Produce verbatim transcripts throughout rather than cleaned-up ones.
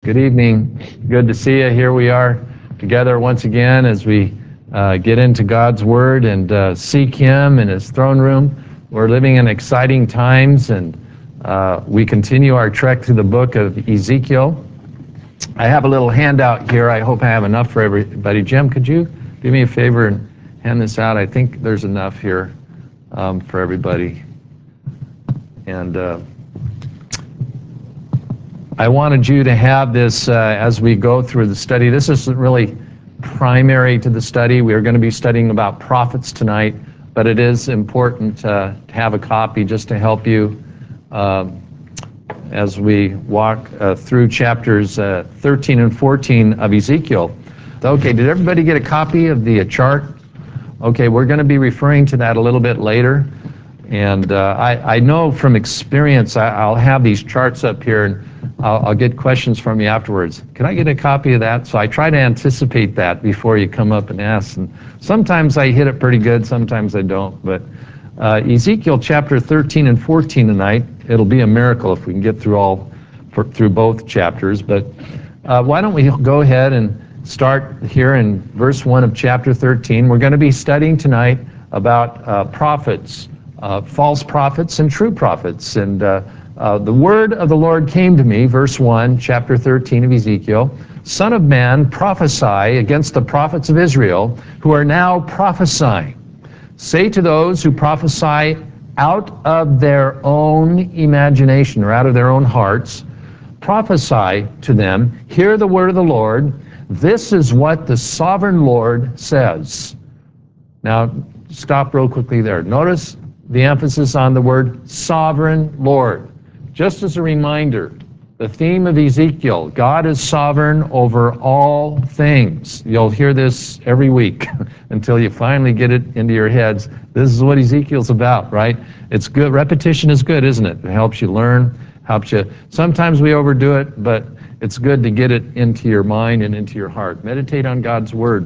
Good evening. Good to see you. Here we are together once again as we uh, get into God's Word and uh, seek Him in His throne room. We're living in exciting times, and uh, we continue our trek through the book of Ezekiel. I have a little handout here. I hope I have enough for everybody. Jim, could you do me a favor and hand this out? I think there's enough here um, for everybody. And uh, I wanted you to have this uh, as we go through the study. This isn't really primary to the study. We are going to be studying about prophets tonight, but it is important uh, to have a copy just to help you uh, as we walk uh, through chapters uh, thirteen and fourteen of Ezekiel. Okay, did everybody get a copy of the uh, chart? Okay, we're going to be referring to that a little bit later. And uh, I, I know from experience, I, I'll have these charts up here, and I'll, I'll get questions from you afterwards. Can I get a copy of that? So I try to anticipate that before you come up and ask. And sometimes I hit it pretty good, sometimes I don't. But uh, Ezekiel chapter thirteen and fourteen tonight, it'll be a miracle if we can get through all for, through both chapters. But uh, why don't we go ahead and start here in verse one of chapter thirteen. We're going to be studying tonight about uh, prophets. Uh, false prophets and true prophets. And uh, uh, the word of the Lord came to me, verse one, chapter thirteen of Ezekiel, Son of man, prophesy against the prophets of Israel who are now prophesying. Say to those who prophesy out of their own imagination or out of their own hearts, prophesy to them, hear the word of the Lord. This is what the sovereign Lord says. Now, stop real quickly there. Notice the emphasis on the word sovereign Lord. Just as a reminder, the theme of Ezekiel, God is sovereign over all things. You'll hear this every week until you finally get it into your heads. This is what Ezekiel's about, right? It's good. Repetition is good, isn't it? It helps you learn, helps you. Sometimes we overdo it, but it's good to get it into your mind and into your heart. Meditate on God's word.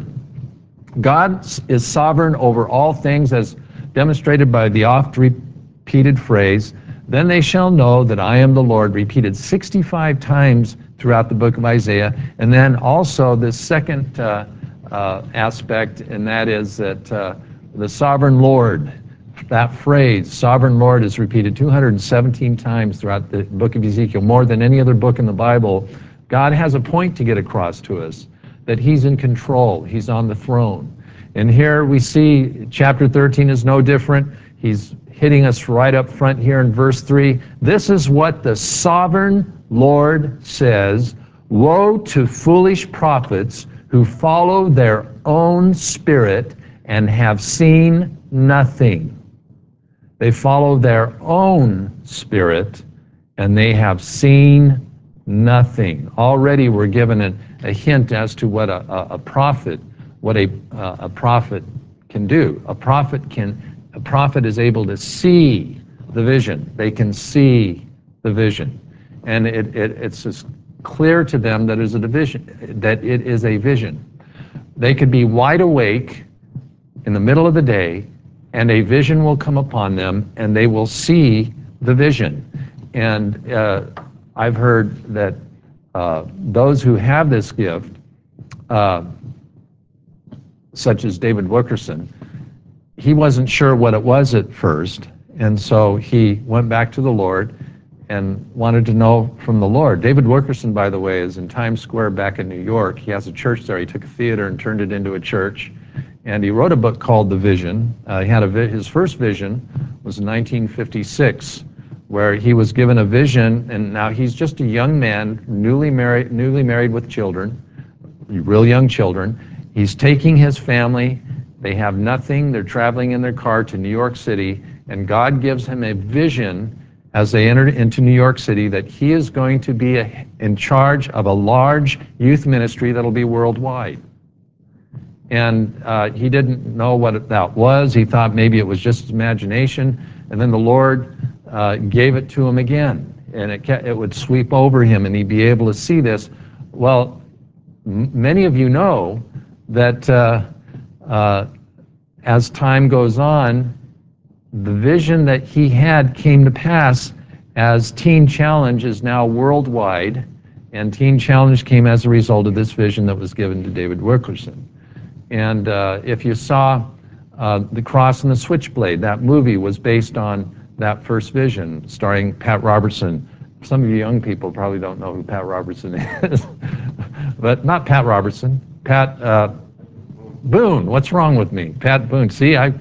God is sovereign over all things, as demonstrated by the oft-repeated phrase, then they shall know that I am the Lord, repeated sixty-five times throughout the book of Isaiah. And then also the second uh, uh, aspect, and that is that uh, the sovereign Lord, that phrase, sovereign Lord, is repeated two hundred seventeen times throughout the book of Ezekiel, more than any other book in the Bible. God has a point to get across to us, that He's in control, He's on the throne. And here we see chapter thirteen is no different. He's hitting us right up front here in verse three. This is what the sovereign Lord says, woe to foolish prophets who follow their own spirit and have seen nothing. They follow their own spirit and they have seen nothing. Already we're given a, a hint as to what a, a, a prophet what a, uh, a prophet can do. A prophet can, a prophet is able to see the vision. They can see the vision. And it, it, it's just clear to them that, is a division, that it is a vision. They could be wide awake in the middle of the day, and a vision will come upon them, and they will see the vision. And uh, I've heard that uh, those who have this gift, uh, such as David Wilkerson, he wasn't sure what it was at first, and so he went back to the Lord and wanted to know from the Lord. David Wilkerson, by the way, is in Times Square back in New York. He has a church there. He took a theater and turned it into a church, and he wrote a book called The Vision. Uh, he had a vi- his first vision was in nineteen fifty-six, where he was given a vision, and now he's just a young man, newly married, newly married with children, real young children. He's taking his family, they have nothing, they're traveling in their car to New York City, and God gives him a vision as they enter into New York City that he is going to be a, in charge of a large youth ministry that'll be worldwide. And uh, he didn't know what that was. He thought maybe it was just his imagination, and then the Lord uh, gave it to him again, and it, it would sweep over him, and he'd be able to see this. Well, m- many of you know that uh, uh, as time goes on, the vision that he had came to pass as Teen Challenge is now worldwide, And Teen Challenge came as a result of this vision that was given to David Wilkerson. And uh, if you saw uh, The Cross and the Switchblade, that movie was based on that first vision, starring Pat Robertson. Some of you young people probably don't know who Pat Robertson is, but not Pat Robertson, Pat uh, Boone. What's wrong with me? Pat Boone. See, I,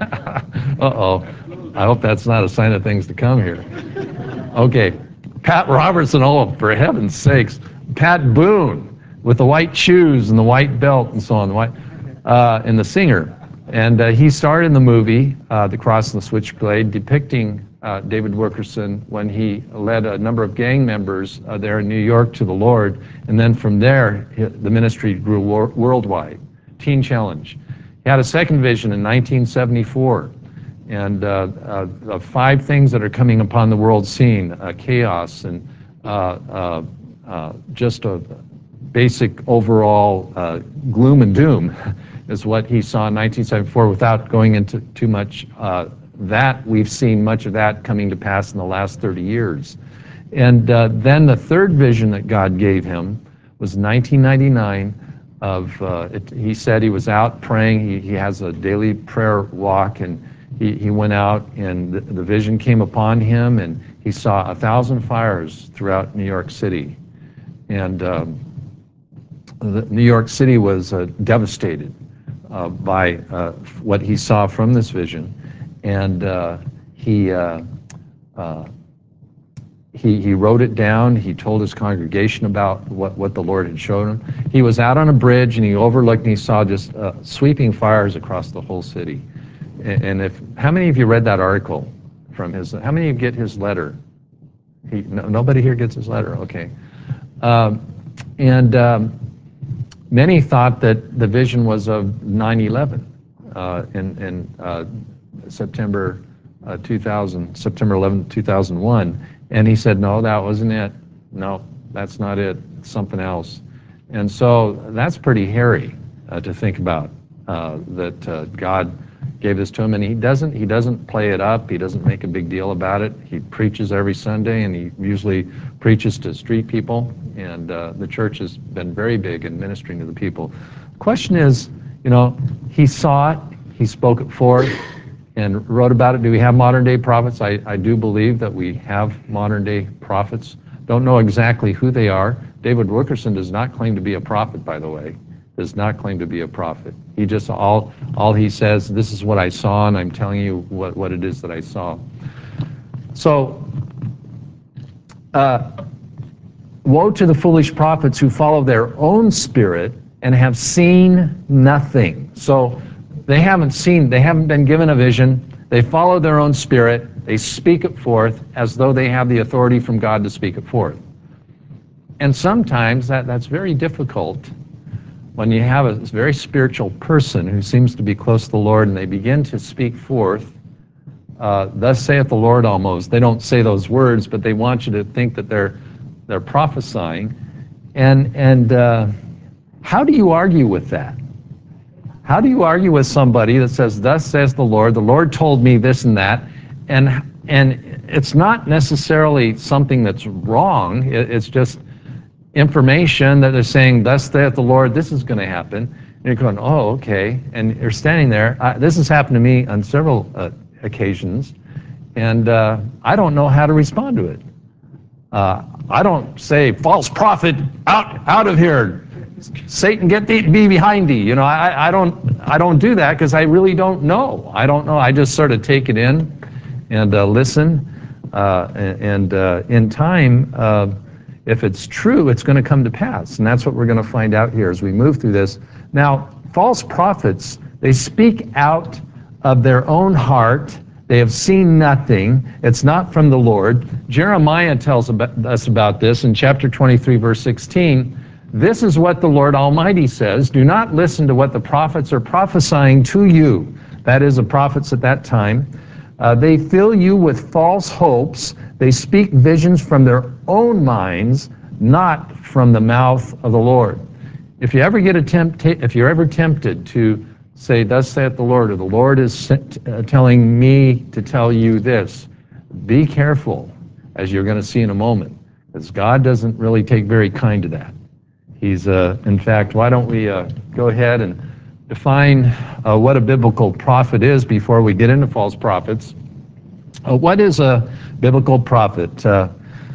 uh-oh. I hope that's not a sign of things to come here. Okay, Pat Robertson, oh, for heaven's sakes. Pat Boone, with the white shoes and the white belt and so on, the white, uh, and the singer. And uh, he starred in the movie, uh, The Cross and the Switchblade, depicting uh, David Wilkerson when he led a number of gang members uh, there in New York to the Lord. And then from there, the ministry grew wor worldwide. Teen Challenge. He had a second vision in nineteen seventy-four. And uh, uh, uh, five things that are coming upon the world scene, uh, chaos and uh, uh, uh, just a basic overall uh, gloom and doom is what he saw in nineteen seventy-four. Without going into too much uh, that, we've seen much of that coming to pass in the last thirty years. And uh, then the third vision that God gave him was nineteen ninety-nine. Of, uh, it, he said he was out praying. He, he has a daily prayer walk, and he, he went out, and the, the vision came upon him, and he saw a thousand fires throughout New York City. And um, the, New York City was uh, devastated uh, by uh, what he saw from this vision. And uh, he, uh, uh, he, he wrote it down. He told his congregation about what, what the Lord had shown him. He was out on a bridge, and he overlooked, and he saw just uh, sweeping fires across the whole city. And if, how many of you read that article from his, how many of you get his letter? He, no, nobody here gets his letter, okay. Um, and um, many thought that the vision was of nine eleven uh, in, in uh, September uh, two thousand, September eleventh, two thousand one. And he said, no, that wasn't it. No, that's not it. It's something else. And so that's pretty hairy uh, to think about, uh, that uh, God gave this to him, and he doesn't he doesn't play it up. He doesn't make a big deal about it. He preaches every Sunday, and he usually preaches to street people, and uh, the church has been very big in ministering to the people. The question is, you know, he saw it, he spoke it forth, and wrote about it. Do we have modern day prophets? I, I do believe that we have modern day prophets. Don't know exactly who they are. David Wilkerson does not claim to be a prophet, by the way. Does not claim to be a prophet. He just, all all he says, this is what I saw, and I'm telling you what, what it is that I saw. So, uh, woe to the foolish prophets who follow their own spirit and have seen nothing. So they haven't seen, they haven't been given a vision. They follow their own spirit. They speak it forth as though they have the authority from God to speak it forth. And sometimes that, that's very difficult when you have a very spiritual person who seems to be close to the Lord, and they begin to speak forth, uh, thus saith the Lord almost. They don't say those words, but they want you to think that they're they're prophesying. And, and uh, how do you argue with that? How do you argue with somebody that says, thus says the Lord, the Lord told me this and that, and, and it's not necessarily something that's wrong, it, it's just information that they're saying, thus saith the Lord, this is going to happen. And you're going, oh, okay. And you're standing there. I, this has happened to me on several uh, occasions, and uh, I don't know how to respond to it. Uh, I don't say, false prophet, out, out of here. Satan, get thee, be behind thee. You know, I, I don't, I don't do that because I really don't know. I don't know. I just sort of take it in and uh, listen. Uh, and uh, in time, uh, if it's true, it's going to come to pass. And that's what we're going to find out here as we move through this. Now, false prophets, they speak out of their own heart. They have seen nothing. It's not from the Lord. Jeremiah tells about, us about this in chapter twenty-three, verse sixteen. This is what the Lord Almighty says. Do not listen to what the prophets are prophesying to you. That is, the prophets at that time. Uh, they fill you with false hopes. They speak visions from their own minds, not from the mouth of the Lord. If you ever get a tempt, if you're ever tempted to say, thus saith the Lord, or the Lord is uh, telling me to tell you this, be careful, as you're going to see in a moment, because God doesn't really take very kind to that. He's, uh, in fact, why don't we uh, go ahead and define uh, what a biblical prophet is before we get into false prophets. Uh, what is a biblical prophet? Uh,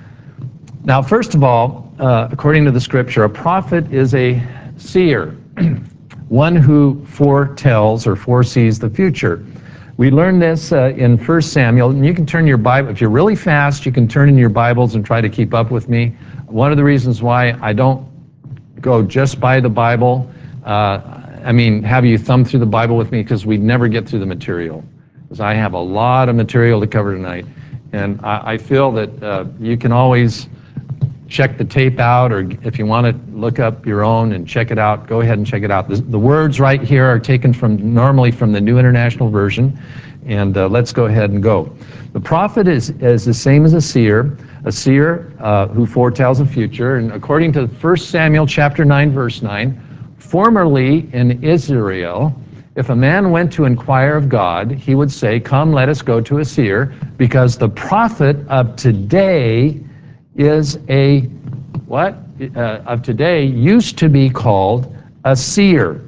now, first of all, uh, according to the scripture, a prophet is a seer, one who foretells or foresees the future. We learn this uh, in First Samuel, and you can turn your Bible, if you're really fast, you can turn in your Bibles and try to keep up with me. One of the reasons why I don't go just by the Bible, uh, I mean, have you thumb through the Bible with me, because we'd never get through the material, because I have a lot of material to cover tonight, and I, I feel that uh, you can always check the tape out, or if you want to look up your own and check it out, go ahead and check it out. The, the words right here are taken from normally from the New International Version, and uh, let's go ahead and go. The prophet is, is the same as a seer, a seer uh, who foretells the future, and according to First Samuel chapter nine, verse nine, formerly in Israel, if a man went to inquire of God, he would say, "Come, let us go to a seer," because the prophet of today is a, what? Uh, of today used to be called a seer.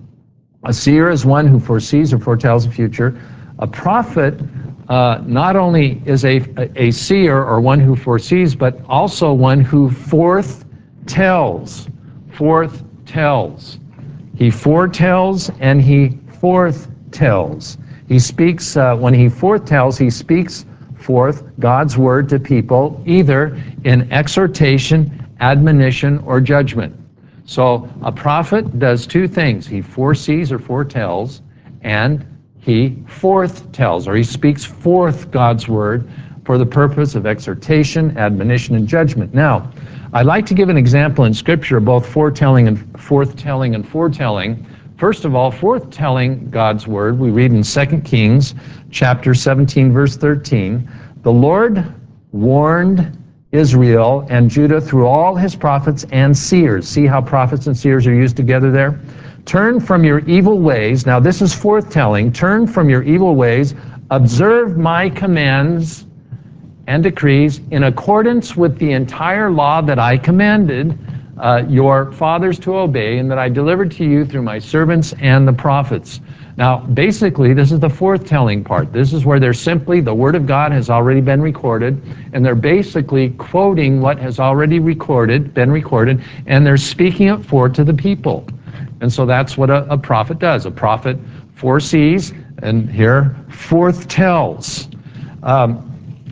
A seer is one who foresees or foretells the future. A prophet uh, not only is a, a, a seer or one who foresees, but also one who forth tells. Forth tells. He foretells and he forth tells. He speaks, uh, when he foretells, he speaks forth God's word to people, either in exhortation, admonition, or judgment. So a prophet does two things. He foresees or foretells, and he forth tells, or he speaks forth God's word for the purpose of exhortation, admonition, and judgment. Now, I'd like to give an example in Scripture of both foretelling and forthtelling and foretelling. First of all, forthtelling God's word, we read in Second Kings chapter seventeen, verse thirteen, "The Lord warned Israel and Judah through all his prophets and seers." See how prophets and seers are used together there? "Turn from your evil ways." Now this is forthtelling. "Turn from your evil ways, observe my commands and decrees in accordance with the entire law that I commanded uh, your fathers to obey, and that I delivered to you through my servants and the prophets." Now, basically, this is the forthtelling part. This is where they're simply, the Word of God has already been recorded, and they're basically quoting what has already recorded, been recorded, and they're speaking it forth to the people. And so that's what a, a prophet does. A prophet foresees, and here, forthtells. Um,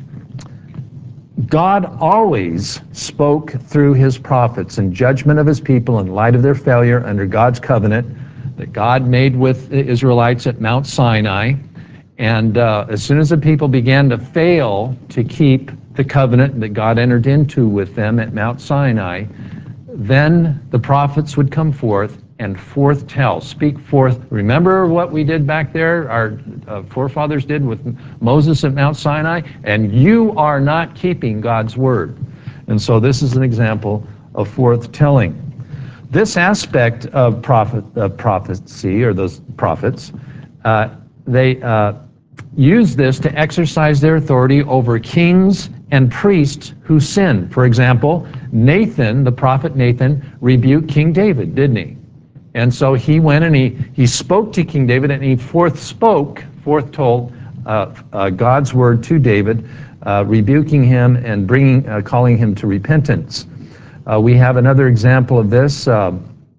God always spoke through his prophets in judgment of his people in light of their failure under God's covenant that God made with the Israelites at Mount Sinai. And uh, as soon as the people began to fail to keep the covenant that God entered into with them at Mount Sinai, then the prophets would come forth and forthtell, speak forth. Remember what we did back there, our uh, forefathers did with Moses at Mount Sinai? And you are not keeping God's word. And so this is an example of forthtelling. This aspect of prophet, uh, prophecy, or those prophets, uh, they uh, use this to exercise their authority over kings and priests who sin. For example, Nathan, the prophet Nathan, rebuked King David, didn't he? And so he went and he, he spoke to King David, and he forth spoke, forth told uh, uh, God's word to David, uh, rebuking him and bringing, uh, calling him to repentance. Uh, we have another example of this. Uh,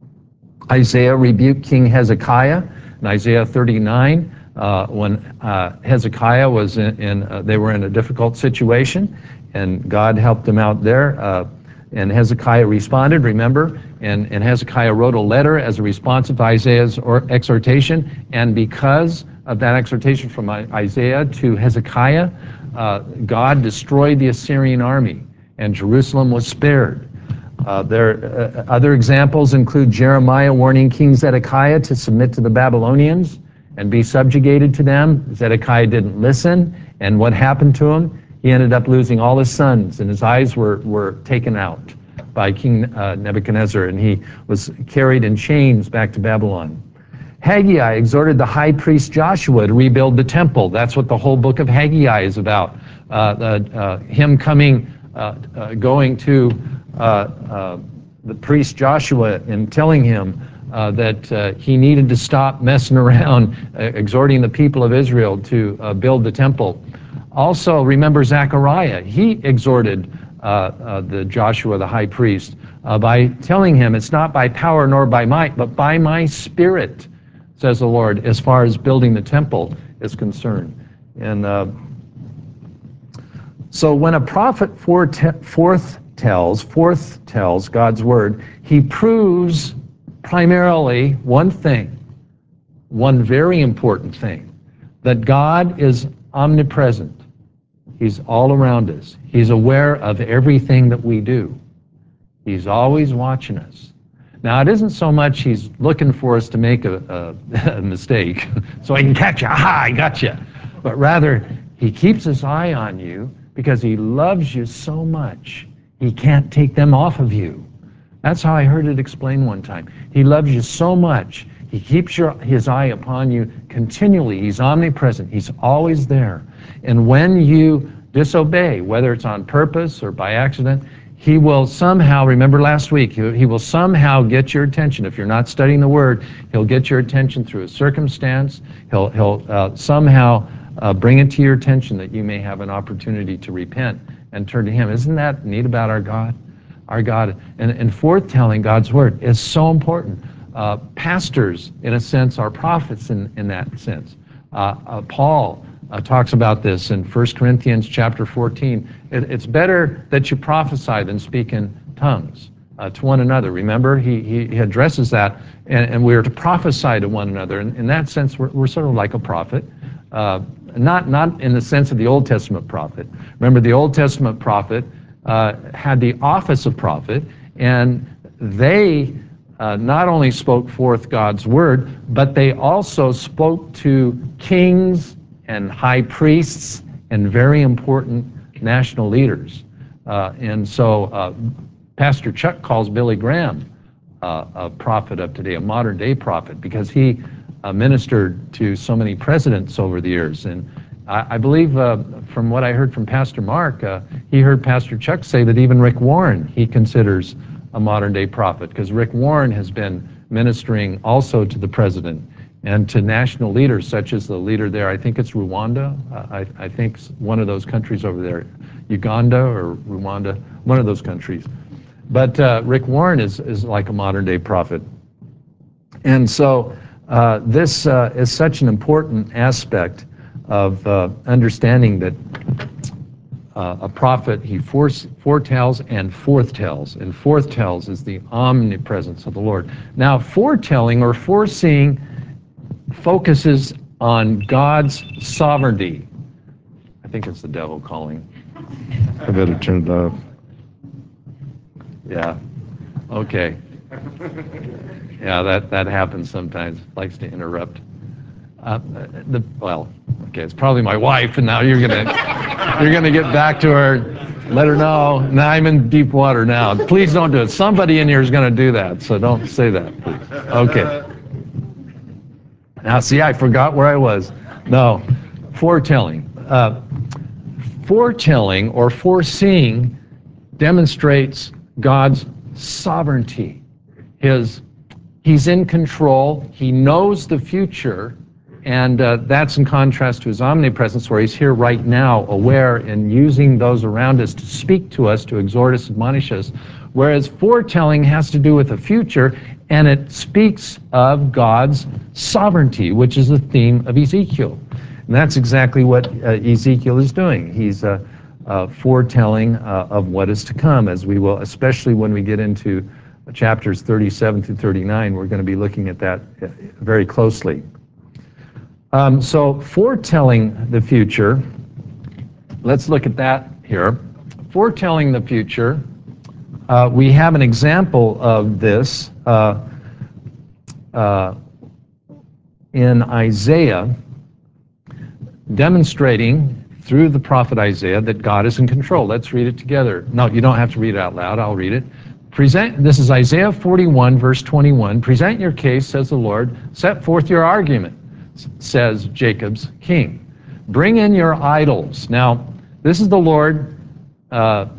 Isaiah rebuked King Hezekiah in Isaiah thirty-nine uh, when uh, Hezekiah was in, in uh, they were in a difficult situation, and God helped them out there. Uh, and Hezekiah responded, remember, and, and Hezekiah wrote a letter as a response to Isaiah's or exhortation, and because of that exhortation from Isaiah to Hezekiah, uh, God destroyed the Assyrian army, and Jerusalem was spared. Uh, there, uh, other examples include Jeremiah warning King Zedekiah to submit to the Babylonians and be subjugated to them. Zedekiah didn't listen, and what happened to him? He ended up losing all his sons, and his eyes were, were taken out by King uh, Nebuchadnezzar, and he was carried in chains back to Babylon. Haggai exhorted the high priest Joshua to rebuild the temple. That's what the whole book of Haggai is about. Uh, uh, uh, him coming uh, uh, going to uh, uh, the priest Joshua and telling him uh, that uh, he needed to stop messing around, uh, exhorting the people of Israel to uh, build the temple. Also, remember Zechariah. He exhorted uh, uh, the Joshua, the high priest, uh, by telling him, it's not by power nor by might, but by my spirit, says the Lord, as far as building the temple is concerned. And uh, so when a prophet forth tells, forth tells God's word, he proves primarily one thing, one very important thing, that God is omnipresent. He's all around us. He's aware of everything that we do. He's always watching us. Now, it isn't so much he's looking for us to make a, a, a mistake so he can catch you. Aha, I got you. But rather, he keeps his eye on you because he loves you so much, he can't take them off of you. That's how I heard it explained one time. He loves you so much, he keeps your, his eye upon you continually. He's omnipresent. He's always there. And when you disobey, whether it's on purpose or by accident, he will somehow, remember last week, he, he will somehow get your attention. If you're not studying the Word, he'll get your attention through a circumstance. He'll, he'll uh, somehow uh, bring it to your attention that you may have an opportunity to repent and turn to him. Isn't that neat about our God? Our God, and, and forthtelling God's Word is so important. Uh, pastors, in a sense, are prophets in, in that sense. Uh, uh, Paul uh, talks about this in First Corinthians chapter fourteen. It, it's better that you prophesy than speak in tongues uh, to one another. Remember, he, he, he addresses that, and, and we are to prophesy to one another. And in that sense, we're, we're sort of like a prophet. Uh, not, not in the sense of the Old Testament prophet. Remember, the Old Testament prophet uh, had the office of prophet, and they Uh, not only spoke forth God's word, but they also spoke to kings and high priests and very important national leaders. Uh, and so uh, Pastor Chuck calls Billy Graham uh, a prophet of today, a modern day prophet, because he uh, ministered to so many presidents over the years. And I, I believe uh, from what I heard from Pastor Mark, uh, he heard Pastor Chuck say that even Rick Warren he considers a modern day prophet, because Rick Warren has been ministering also to the president and to national leaders, such as the leader there, I think it's Rwanda, uh, I, I think one of those countries over there, Uganda or Rwanda, one of those countries. But uh, Rick Warren is, is like a modern day prophet. And so uh, this uh, is such an important aspect of uh, understanding that Uh, a prophet, he foretells and forthtells. And forthtells is the omnipresence of the Lord. Now, foretelling or foreseeing focuses on God's sovereignty. I think it's the devil calling. I better turn it off. Yeah. Okay. Yeah, that, that happens sometimes. Likes to interrupt. Uh, the, well, okay, it's probably my wife, and now you're gonna you're gonna get back to her, let her know. Now I'm in deep water now. Please don't do it. Somebody in here is gonna do that, so don't say that, please. Okay. Now, see, I forgot where I was. No, foretelling. Uh, foretelling or foreseeing demonstrates God's sovereignty. His He's in control. He knows the future. And uh, that's in contrast to his omnipresence, where he's here right now, aware and using those around us to speak to us, to exhort us, admonish us. Whereas foretelling has to do with the future, and it speaks of God's sovereignty, which is the theme of Ezekiel. And that's exactly what uh, Ezekiel is doing. He's uh, uh, foretelling uh, of what is to come, as we will, especially when we get into chapters thirty-seven through thirty-nine, we're going to be looking at that very closely. Um, so foretelling the future, let's look at that here. Foretelling the future, uh, we have an example of this uh, uh, in Isaiah, demonstrating through the prophet Isaiah that God is in control. Let's read it together. No, you don't have to read it out loud. I'll read it. Present, this is Isaiah forty-one, verse twenty-one. Present your case, says the Lord. Set forth your argument, says Jacob's king. Bring in your idols. Now, this is the Lord uh,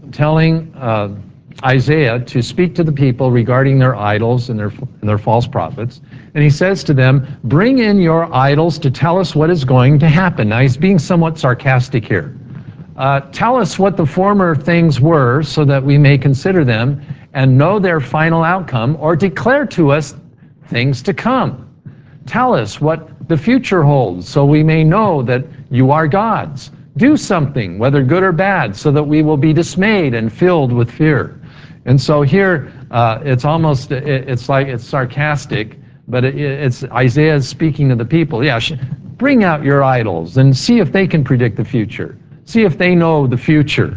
telling uh, Isaiah to speak to the people regarding their idols and their, and their false prophets. And he says to them, bring in your idols to tell us what is going to happen. Now he's being somewhat sarcastic here. Uh, tell us what the former things were so that we may consider them and know their final outcome, or declare to us things to come. Tell us what the future holds so we may know that you are gods. Do something, whether good or bad, so that we will be dismayed and filled with fear. And so here, uh, it's almost, it, it's like it's sarcastic, but it, it's Isaiah speaking to the people. Yeah, bring out your idols and see if they can predict the future. See if they know the future.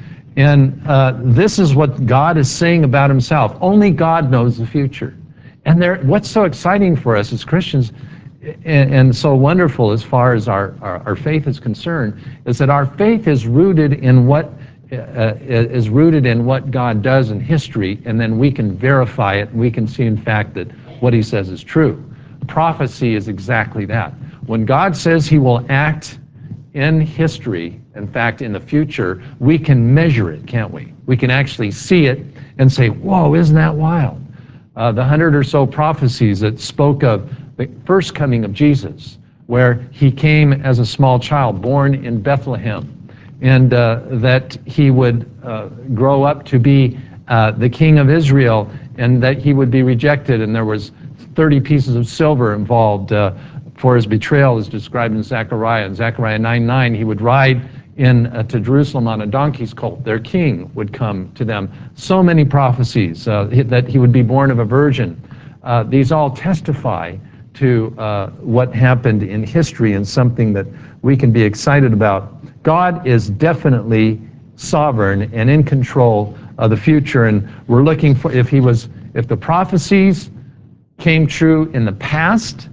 And uh, this is what God is saying about himself. Only God knows the future. And there, what's so exciting for us as Christians, and, and so wonderful as far as our, our, our faith is concerned, is that our faith is rooted in what uh, is rooted in what God does in history, and then we can verify it. And we can see, in fact, that what he says is true. Prophecy is exactly that. When God says he will act in history, in fact, in the future, we can measure it, can't we? We can actually see it and say, whoa, isn't that wild? Uh, the hundred or so prophecies that spoke of the first coming of Jesus, where he came as a small child, born in Bethlehem, and uh, that he would uh, grow up to be uh, the king of Israel, and that he would be rejected, and there was thirty pieces of silver involved uh, for his betrayal, as described in Zechariah. In Zechariah nine nine, he would ride in uh, to Jerusalem on a donkey's colt. Their king would come to them. So many prophecies uh, that he would be born of a virgin. Uh, these all testify to uh, what happened in history, and something that we can be excited about. God is definitely sovereign and in control of the future, and we're looking for, if he was, if the prophecies came true in the past,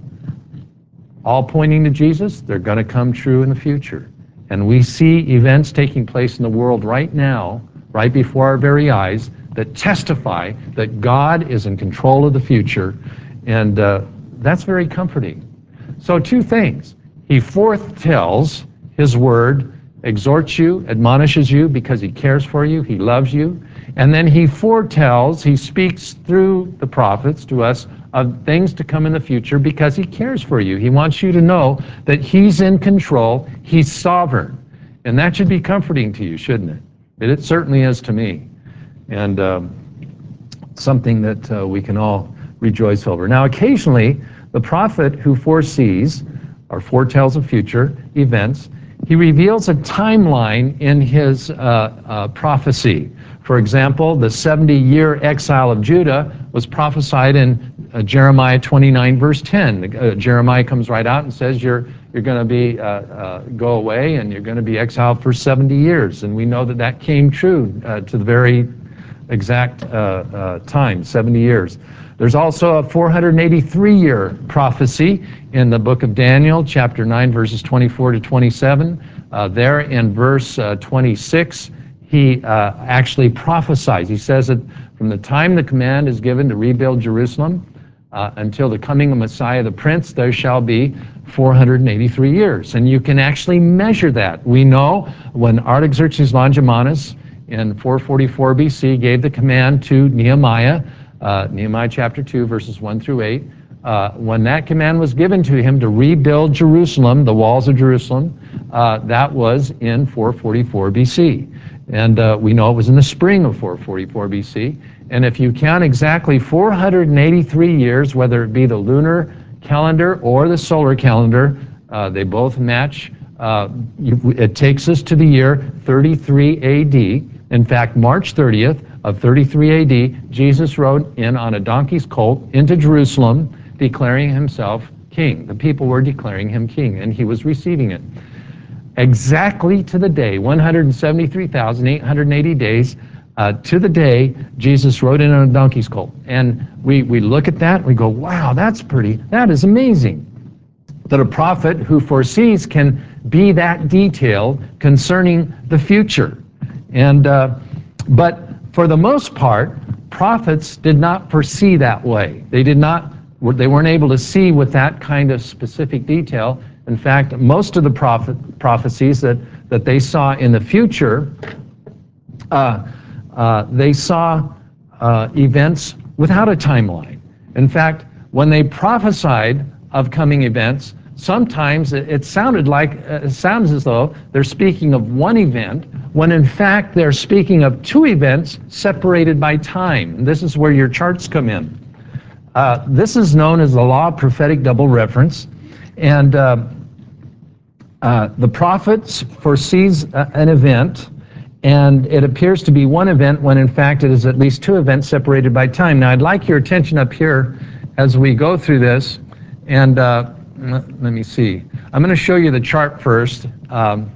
all pointing to Jesus, they're going to come true in the future. And we see events taking place in the world right now, right before our very eyes, that testify that God is in control of the future, and uh, that's very comforting. So two things. He foretells his word, exhorts you, admonishes you because he cares for you, he loves you, and then he foretells, he speaks through the prophets to us of things to come in the future because he cares for you. He wants you to know that he's in control, he's sovereign. And that should be comforting to you, shouldn't it? It, it certainly is to me. And um, something that uh, we can all rejoice over. Now, occasionally, the prophet who foresees or foretells of future events, he reveals a timeline in his uh, uh, prophecy. For example, the seventy-year exile of Judah was prophesied in uh, Jeremiah twenty-nine, verse ten. Uh, Jeremiah comes right out and says, you're, you're going to be uh, uh, go away and you're going to be exiled for seventy years. And we know that that came true uh, to the very exact uh, uh, time, seventy years. There's also a four hundred eighty-three year prophecy in the book of Daniel, chapter nine, verses twenty-four to twenty-seven. Uh, there in verse uh, twenty-six, he uh, actually prophesies. He says that from the time the command is given to rebuild Jerusalem uh, until the coming of Messiah the Prince, there shall be four hundred eighty-three years. And you can actually measure that. We know when Artaxerxes Longimanus in four forty-four B C gave the command to Nehemiah, uh, Nehemiah chapter two, verses one through eight, uh, when that command was given to him to rebuild Jerusalem, the walls of Jerusalem, uh, that was in four forty-four B C. And uh, we know it was in the spring of four forty-four B C. And if you count exactly four hundred eighty-three years, whether it be the lunar calendar or the solar calendar, uh, they both match. Uh, it takes us to the year thirty-three A D. In fact, March thirtieth of thirty-three A D, Jesus rode in on a donkey's colt into Jerusalem, declaring himself king. The people were declaring him king, and he was receiving it. Exactly to the day, one hundred seventy-three thousand eight hundred eighty days, uh, to the day, Jesus rode in on a donkey's colt. And we, we look at that and we go, wow, that's pretty, that is amazing. That a prophet who foresees can be that detailed concerning the future. And uh, but for the most part, prophets did not foresee that way. They did not, they weren't able to see with that kind of specific detail. In fact, most of the prophet, prophecies that, that they saw in the future uh, uh, they saw uh, events without a timeline. In fact, when they prophesied of coming events, sometimes it, it sounded like, uh, it sounds as though they're speaking of one event, when in fact they're speaking of two events separated by time. And this is where your charts come in. Uh, this is known as the law of prophetic double reference. And uh, uh, the prophet foresees a, an event, and it appears to be one event when in fact it is at least two events separated by time. Now I'd like your attention up here as we go through this, and uh, let me see. I'm going to show you the chart first. Um,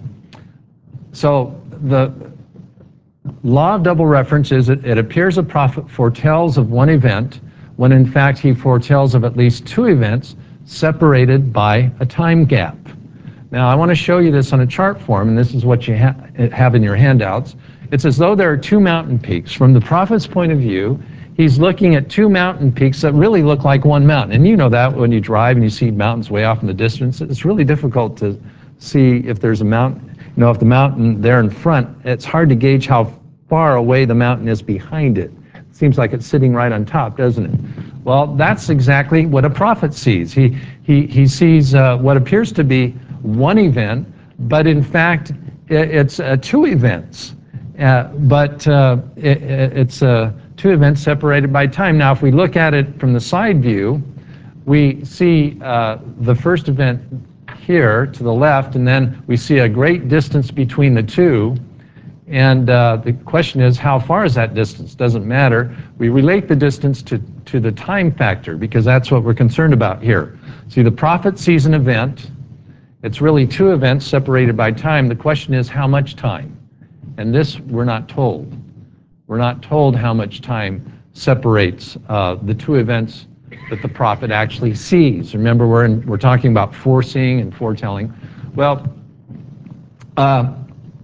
so the law of double reference is it, it appears a prophet foretells of one event when in fact he foretells of at least two events separated by a time gap. Now I want to show you this on a chart form, and this is what you ha have in your handouts. It's as though there are two mountain peaks. From the prophet's point of view, he's looking at two mountain peaks that really look like one mountain. And you know that when you drive and you see mountains way off in the distance, it's really difficult to see if there's a mountain. You know, if the mountain there in front, it's hard to gauge how far away the mountain is behind it. It seems like it's sitting right on top, doesn't it? Well, that's exactly what a prophet sees. He, he, he sees uh, what appears to be one event, but in fact it, it's uh, two events. Uh, but uh, it, it's uh, two events separated by time. Now if we look at it from the side view, we see uh, the first event here to the left, and then we see a great distance between the two. And uh, the question is, how far is that distance? Doesn't matter. We relate the distance to, to the time factor, because that's what we're concerned about here. See, the prophet sees an event. It's really two events separated by time. The question is, how much time? And this we're not told. We're not told how much time separates uh, the two events that the prophet actually sees. Remember, we're, in, we're talking about foreseeing and foretelling. Well, uh,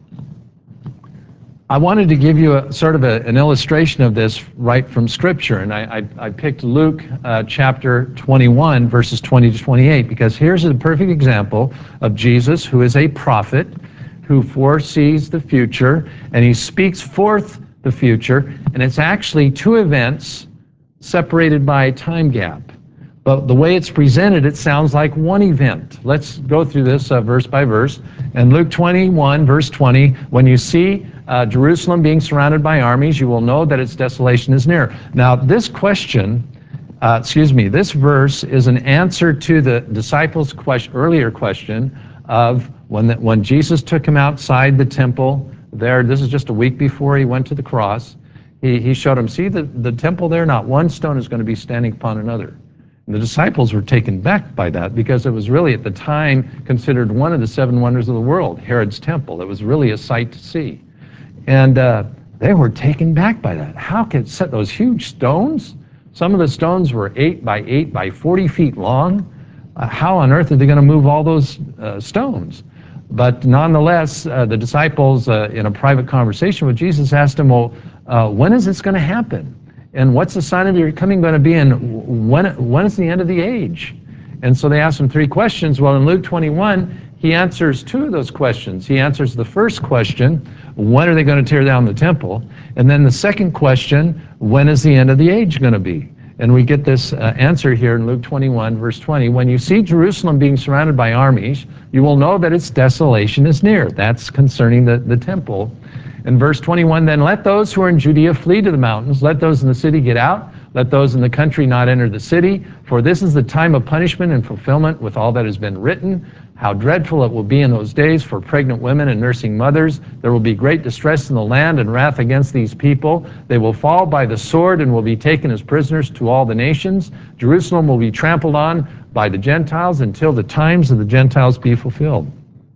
I wanted to give you a sort of a, an illustration of this right from Scripture, and I, I, I picked Luke uh, chapter twenty-one, verses twenty to twenty-eight, because here's a perfect example of Jesus, who is a prophet, who foresees the future, and he speaks forth the future, and it's actually two events separated by a time gap. But the way it's presented, it sounds like one event. Let's go through this uh, verse by verse. And Luke twenty-one, verse twenty, when you see uh, Jerusalem being surrounded by armies, you will know that its desolation is near. Now, this question, uh, excuse me, this verse is an answer to the disciples' question, earlier question of when, the, when Jesus took him outside the temple there. This is just a week before he went to the cross. He, he showed him, see the, the temple there, not one stone is going to be standing upon another. And the disciples were taken back by that, because it was really at the time considered one of the seven wonders of the world, Herod's temple. It was really a sight to see. And uh, they were taken back by that. How could set those huge stones? Some of the stones were eight by eight by forty feet long. Uh, how on earth are they going to move all those uh, stones? But nonetheless, uh, the disciples, uh, in a private conversation with Jesus, asked him, well, uh, when is this going to happen? And what's the sign of your coming going to be? And when, when is the end of the age? And so they asked him three questions. Well, in Luke twenty-one, he answers two of those questions. He answers the first question, when are they going to tear down the temple? And then the second question, when is the end of the age going to be? And we get this uh, answer here in Luke twenty-one, verse twenty. When you see Jerusalem being surrounded by armies, you will know that its desolation is near. That's concerning the, the temple. In verse twenty-one, then let those who are in Judea flee to the mountains. Let those in the city get out. Let those in the country not enter the city. For this is the time of punishment and fulfillment with all that has been written. How dreadful it will be in those days for pregnant women and nursing mothers. There will be great distress in the land and wrath against these people. They will fall by the sword and will be taken as prisoners to all the nations. Jerusalem will be trampled on by the Gentiles until the times of the Gentiles be fulfilled.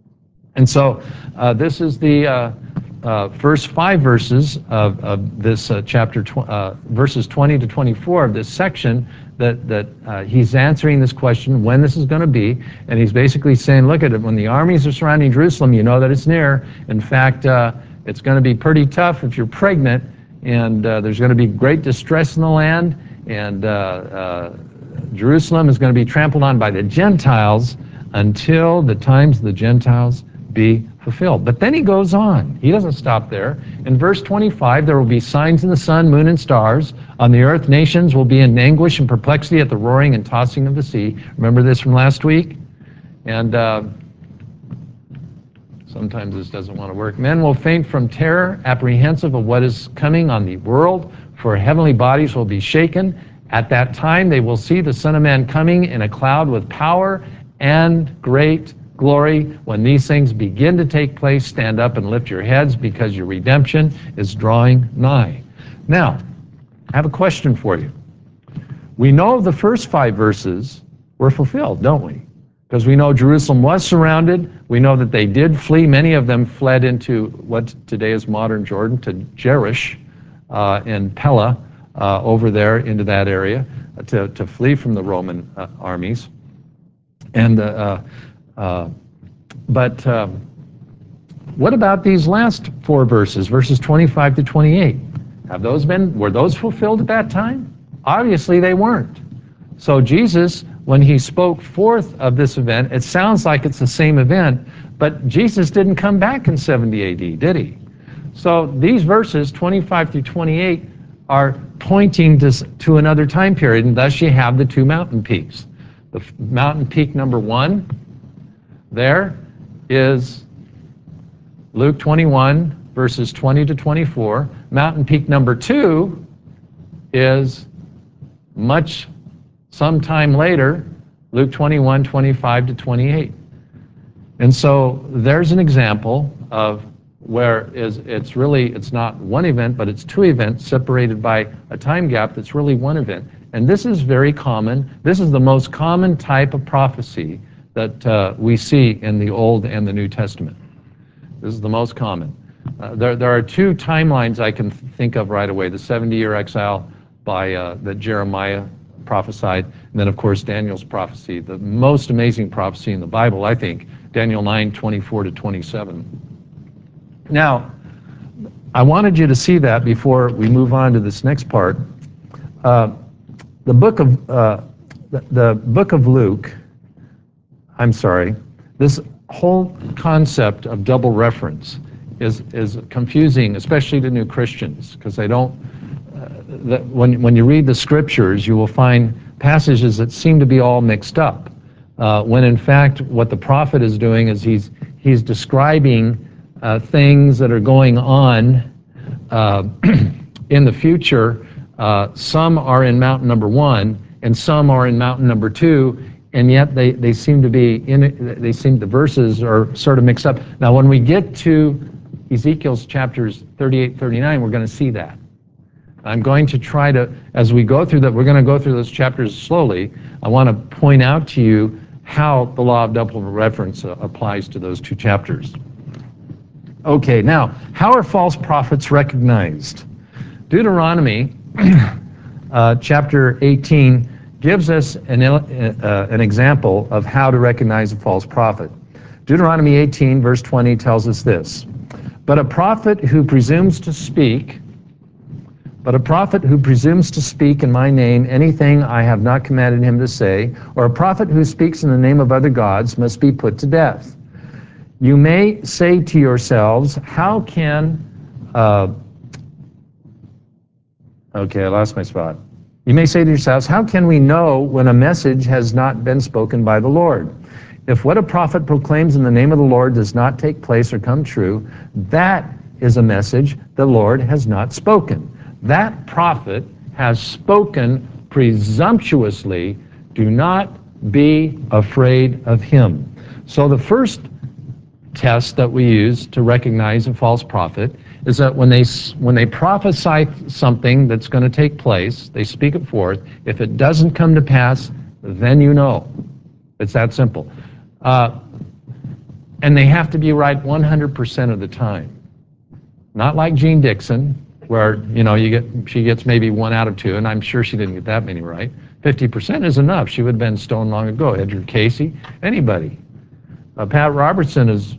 And so uh, this is the uh, uh, first five verses of, of this uh, chapter, tw uh, verses twenty to twenty-four of this section, that, that uh, he's answering this question, when this is going to be. And he's basically saying, look at it, when the armies are surrounding Jerusalem, you know that it's near. In fact, uh, it's going to be pretty tough if you're pregnant, and uh, there's going to be great distress in the land, and uh, uh, Jerusalem is going to be trampled on by the Gentiles until the times of the Gentiles be fulfilled. But then he goes on. He doesn't stop there. In verse twenty-five, there will be signs in the sun, moon, and stars. On the earth, nations will be in anguish and perplexity at the roaring and tossing of the sea. Remember this from last week? And uh, sometimes this doesn't want to work. Men will faint from terror, apprehensive of what is coming on the world, for heavenly bodies will be shaken. At that time they will see the Son of Man coming in a cloud with power and great glory. When these things begin to take place, stand up and lift your heads, because your redemption is drawing nigh. Now, I have a question for you. We know the first five verses were fulfilled, don't we? Because we know Jerusalem was surrounded. We know that they did flee. Many of them fled into what today is modern Jordan, to Jerish uh, and Pella, uh, over there into that area, uh, to, to flee from the Roman uh, armies. And uh, uh, but uh, what about these last four verses, verses twenty-five to twenty-eight? Have those been, were those fulfilled at that time? Obviously they weren't. So Jesus, when he spoke forth of this event, it sounds like it's the same event, but Jesus didn't come back in seventy A D, did he? So these verses, twenty-five through twenty-eight, are pointing to, to another time period, and thus you have the two mountain peaks. The mountain peak number one there is Luke twenty-one, verses twenty to twenty-four. Mountain peak number two is much sometime later, Luke twenty-one, twenty-five to twenty-eight. And so there's an example of where is it's really, it's not one event, but it's two events separated by a time gap that's really one event. And this is very common. This is the most common type of prophecy that uh, we see in the Old and the New Testament. This is the most common. Uh, there, there are two timelines I can think of right away. The seventy-year exile by uh, that Jeremiah prophesied, and then of course Daniel's prophecy, the most amazing prophecy in the Bible, I think, Daniel nine, twenty-four to twenty-seven. Now, I wanted you to see that before we move on to this next part. Uh, the book of uh, the, the book of Luke, I'm sorry, this whole concept of double reference is is confusing, especially to new Christians, because they don't. Uh, that when when you read the scriptures, you will find passages that seem to be all mixed up, uh, when in fact what the prophet is doing is he's he's describing uh, things that are going on uh, in the future. Uh, some are in mountain number one, and some are in mountain number two, and yet they they seem to be in. They seem the verses are sort of mixed up. Now, when we get to Ezekiel's chapters thirty-eight, thirty-nine, we're going to see that. I'm going to try to, as we go through that, we're going to go through those chapters slowly. I want to point out to you how the law of double reference uh, applies to those two chapters. Okay, now, how are false prophets recognized? Deuteronomy uh, chapter eighteen gives us an, uh, an example of how to recognize a false prophet. Deuteronomy eighteen, verse twenty tells us this: But a prophet who presumes to speak But a prophet who presumes to speak in my name anything I have not commanded him to say, or a prophet who speaks in the name of other gods, must be put to death. You may say to yourselves, how can... Uh, okay, I lost my spot. You may say to yourselves, how can we know when a message has not been spoken by the Lord? If what a prophet proclaims in the name of the Lord does not take place or come true, that is a message the Lord has not spoken. That prophet has spoken presumptuously. Do not be afraid of him. So the first test that we use to recognize a false prophet is that when they when they prophesy something that's going to take place, they speak it forth. If it doesn't come to pass, then you know. It's that simple. Uh, and they have to be right one hundred percent of the time. Not like Jean Dixon, where, you know, you get she gets maybe one out of two, and I'm sure she didn't get that many right. fifty percent is enough. She would have been stoned long ago. Edgar Casey, anybody. Uh, Pat Robertson is...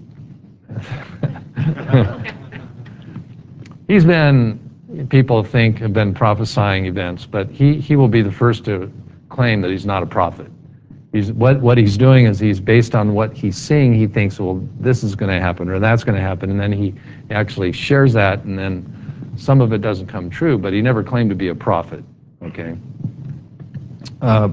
He's been, people think, have been prophesying events, but he, he will be the first to claim that he's not a prophet. He's, what, what he's doing is he's based on what he's seeing, he thinks, well, this is going to happen or that's going to happen, and then he actually shares that, and then some of it doesn't come true, but he never claimed to be a prophet, okay? Uh,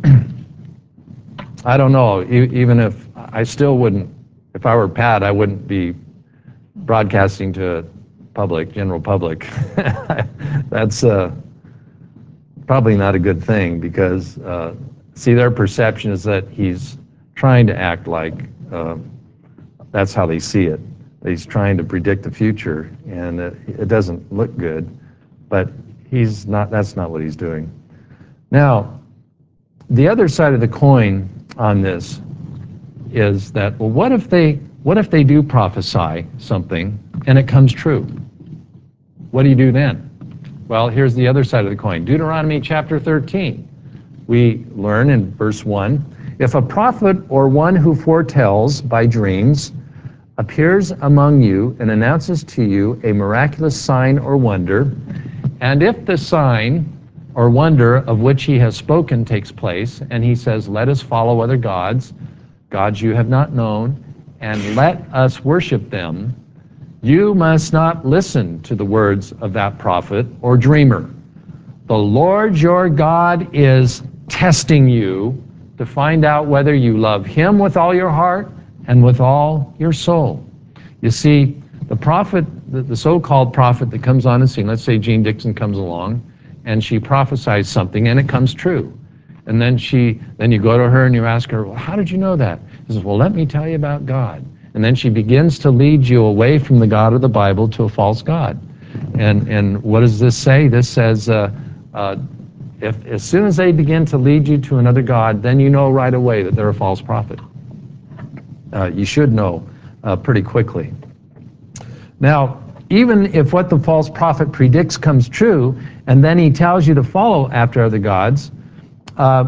I don't know, e- even if, I still wouldn't, if I were Pat, I wouldn't be broadcasting to public, general public. That's uh, probably not a good thing, because uh, see, their perception is that he's trying to act like uh, that's how they see it. He's trying to predict the future, and it, it doesn't look good, but he's not, that's not what he's doing. Now, the other side of the coin on this is that, well, what if they, what if they do prophesy something and it comes true? What do you do then? Well, here's the other side of the coin. Deuteronomy chapter thirteen. We learn in verse one, if a prophet or one who foretells by dreams appears among you and announces to you a miraculous sign or wonder, and if the sign or wonder of which he has spoken takes place, and he says, let us follow other gods, gods you have not known, and let us worship them, you must not listen to the words of that prophet or dreamer. The Lord your God is testing you to find out whether you love him with all your heart and with all your soul. You see, the prophet, the, the so-called prophet that comes on the scene, let's say Jeane Dixon comes along and she prophesies something and it comes true. And then she, then you go to her and you ask her, well, how did you know that? She says, well, let me tell you about God. And then she begins to lead you away from the God of the Bible to a false God. And and what does this say? This says, uh, uh, if as soon as they begin to lead you to another God, then you know right away that they're a false prophet. Uh, you should know uh, pretty quickly. Now, even if what the false prophet predicts comes true, and then he tells you to follow after other gods, uh,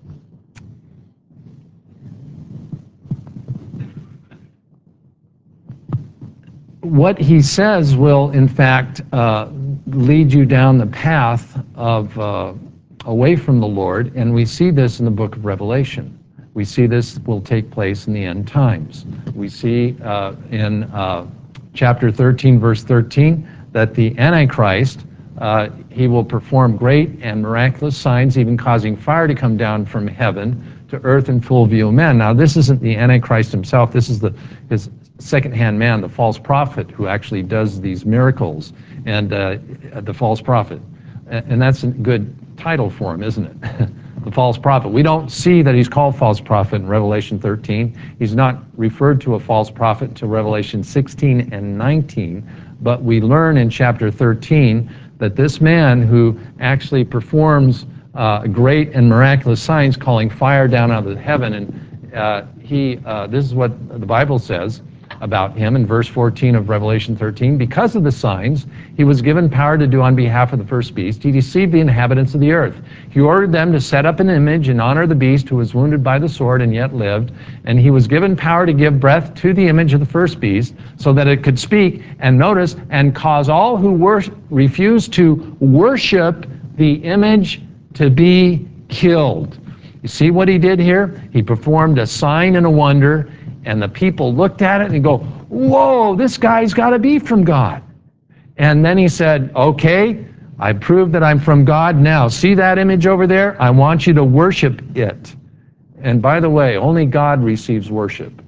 what he says will, in fact, uh, lead you down the path of uh, away from the Lord, and we see this in the book of Revelation. We see this will take place in the end times. We see uh, in uh, chapter thirteen, verse thirteen, that the Antichrist, uh, he will perform great and miraculous signs, even causing fire to come down from heaven to earth in full view of men. Now, this isn't the Antichrist himself. This is the his second-hand man, the false prophet, who actually does these miracles, and uh, the false prophet. And that's a good title for him, isn't it? The false prophet. We don't see that he's called false prophet in Revelation thirteen. He's not referred to a false prophet until Revelation sixteen and nineteen, but we learn in chapter thirteen that this man who actually performs uh, great and miraculous signs, calling fire down out of heaven, and uh, he, uh, this is what the Bible says about him in verse fourteen of Revelation thirteen. Because of the signs he was given power to do on behalf of the first beast, he deceived the inhabitants of the earth. He ordered them to set up an image in honor of the beast who was wounded by the sword and yet lived, and he was given power to give breath to the image of the first beast so that it could speak, and notice, and cause all who wor- refuse to worship the image to be killed. You see what he did here? He performed a sign and a wonder, and the people looked at it and go, whoa, this guy's got to be from God. And then he said, okay, I proved that I'm from God. Now, see that image over there? I want you to worship it. And by the way, only God receives worship.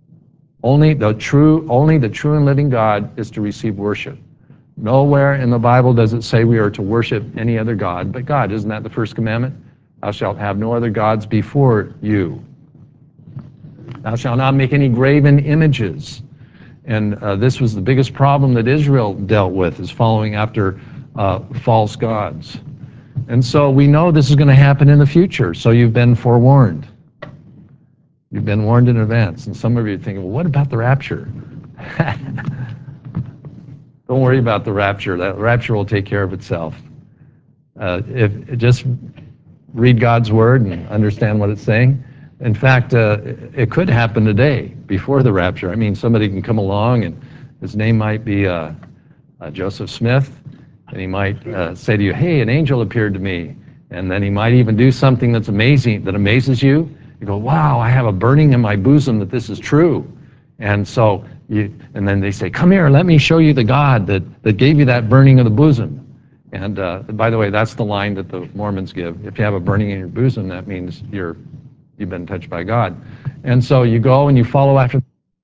Only the true, only the true and living God is to receive worship. Nowhere in the Bible does it say we are to worship any other God but God. Isn't that the first commandment? Thou shalt have no other gods before you. Thou shalt not make any graven images. And uh, this was the biggest problem that Israel dealt with, is following after uh, false gods. And so we know this is going to happen in the future, so you've been forewarned. You've been warned in advance. And some of you are thinking, well, what about the rapture? Don't worry about the rapture. That rapture will take care of itself. Uh, if just read God's word and understand what it's saying. In fact, uh, it could happen today before the rapture. I mean, somebody can come along and his name might be uh, uh, Joseph Smith, and he might uh, say to you, hey, an angel appeared to me. And then he might even do something that's amazing, that amazes you. You go, wow, I have a burning in my bosom that this is true. And so, you, and then they say, come here, let me show you the God that, that gave you that burning of the bosom. And uh, by the way, that's the line that the Mormons give. If you have a burning in your bosom, that means you're, you've been touched by God. And so you go and you follow after.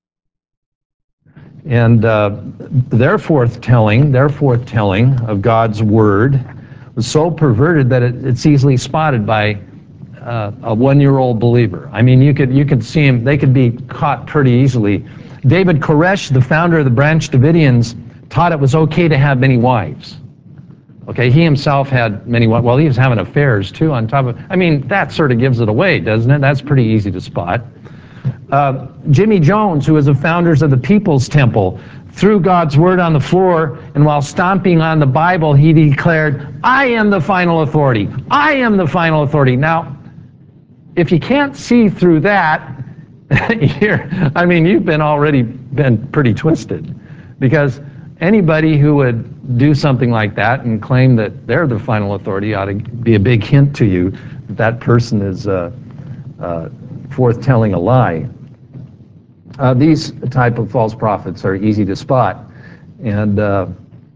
And uh, their forth-telling, their forth-telling of God's word was so perverted that it, it's easily spotted by uh, a one-year-old believer. I mean, you could you could see him; they could be caught pretty easily. David Koresh, the founder of the Branch Davidians, taught it was okay to have many wives. Okay, he himself had many wives. Well, he was having affairs too. On top of, I mean, that sort of gives it away, doesn't it? That's pretty easy to spot. Uh, Jimmy Jones, who was the founders of the People's Temple, threw God's word on the floor, and while stomping on the Bible, he declared, I am the final authority. I am the final authority. Now, if you can't see through that, you're, I mean, you've been already been pretty twisted, because anybody who would do something like that and claim that they're the final authority ought to be a big hint to you that that person is uh, uh, forth-telling a lie. Uh, these type of false prophets are easy to spot, and uh,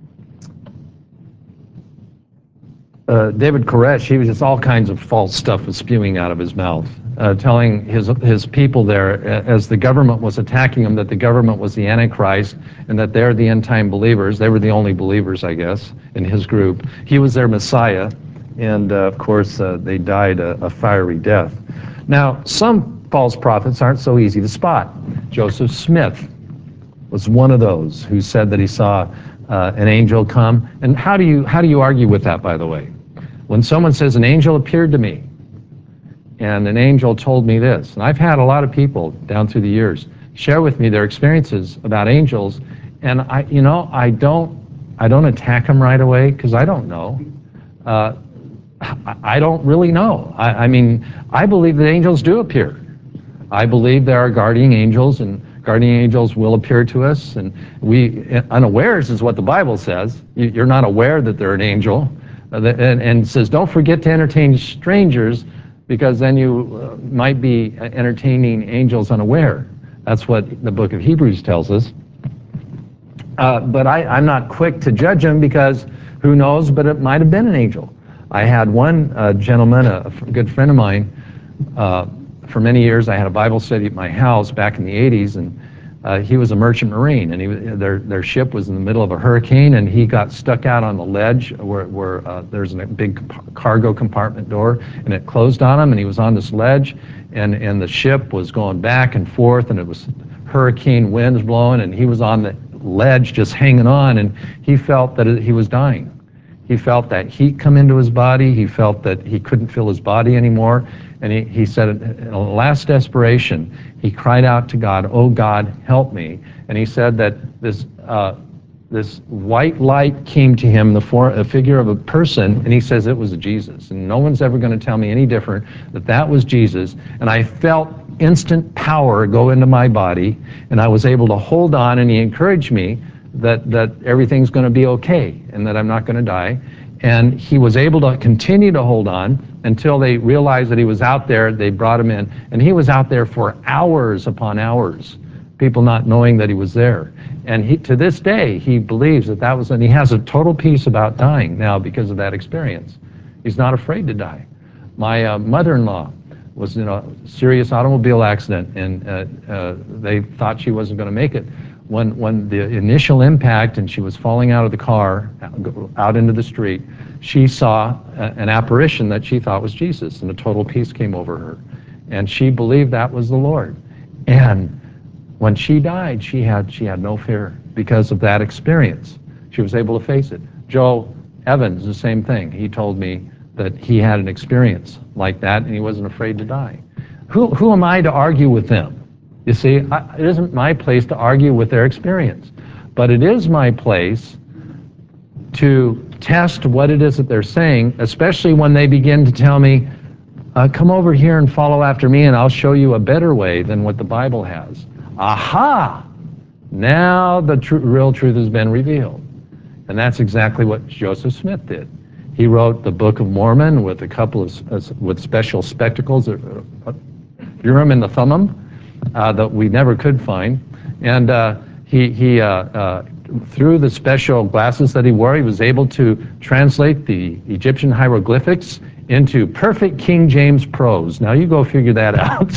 uh, David Koresh, he was just all kinds of false stuff was spewing out of his mouth, uh, telling his his people there, as the government was attacking him, that the government was the Antichrist and that they're the end-time believers. They were the only believers, I guess, in his group. He was their Messiah, and uh, of course uh, they died a, a fiery death. Now, some false prophets aren't so easy to spot. Joseph Smith was one of those who said that he saw uh, an angel come. And how do you how do you argue with that, by the way? When someone says an angel appeared to me, and an angel told me this, and I've had a lot of people down through the years share with me their experiences about angels, and I, you know, I don't I don't attack them right away because I don't know. Uh, I don't really know. I, I mean, I believe that angels do appear. I believe there are guardian angels, and guardian angels will appear to us, and we, unawares is what the Bible says. You're not aware that they're an angel, and, and says, don't forget to entertain strangers, because then you uh, might be entertaining angels unaware. That's what the book of Hebrews tells us. Uh, but I, I'm not quick to judge them, because who knows, but it might have been an angel. I had one uh, gentleman, a, a good friend of mine, uh, for many years I had a Bible study at my house back in the eighties, and uh, he was a merchant marine, and he, their, their ship was in the middle of a hurricane, and he got stuck out on the ledge where, where uh, there's a big cargo compartment door, and it closed on him, and he was on this ledge, and, and the ship was going back and forth, and it was hurricane winds blowing, and he was on the ledge just hanging on, and he felt that he was dying. He felt that heat come into his body. He felt that he couldn't feel his body anymore. And he, he said, in a last desperation, he cried out to God, oh God, help me. And he said that this uh, this white light came to him, the form, a figure of a person, and he says it was Jesus. And no one's ever going to tell me any different, that that was Jesus. And I felt instant power go into my body, and I was able to hold on, and he encouraged me that, that everything's going to be okay and that I'm not going to die. And he was able to continue to hold on until they realized that he was out there. They brought him in, and he was out there for hours upon hours, people not knowing that he was there. And he, to this day, he believes that that was, and he has a total peace about dying now because of that experience. He's not afraid to die. My uh, mother-in-law was in a serious automobile accident, and uh, uh, they thought she wasn't going to make it. When, when the initial impact and she was falling out of the car, out into the street, she saw a, an apparition that she thought was Jesus, and a total peace came over her. And she believed that was the Lord. And when she died, she had, she had no fear because of that experience. She was able to face it. Joe Evans, the same thing. He told me that he had an experience like that, and he wasn't afraid to die. Who, who am I to argue with them? You see, I, it isn't my place to argue with their experience, but it is my place to test what it is that they're saying, especially when they begin to tell me, uh, come over here and follow after me, and I'll show you a better way than what the Bible has. Aha! Now the tr- real truth has been revealed. And that's exactly what Joseph Smith did. He wrote the Book of Mormon with a couple of, uh, with special spectacles. Uh, Urim and the Thummim uh, that we never could find. And uh, he, he uh, uh, through the special glasses that he wore, he was able to translate the Egyptian hieroglyphics into perfect King James prose. Now you go figure that out.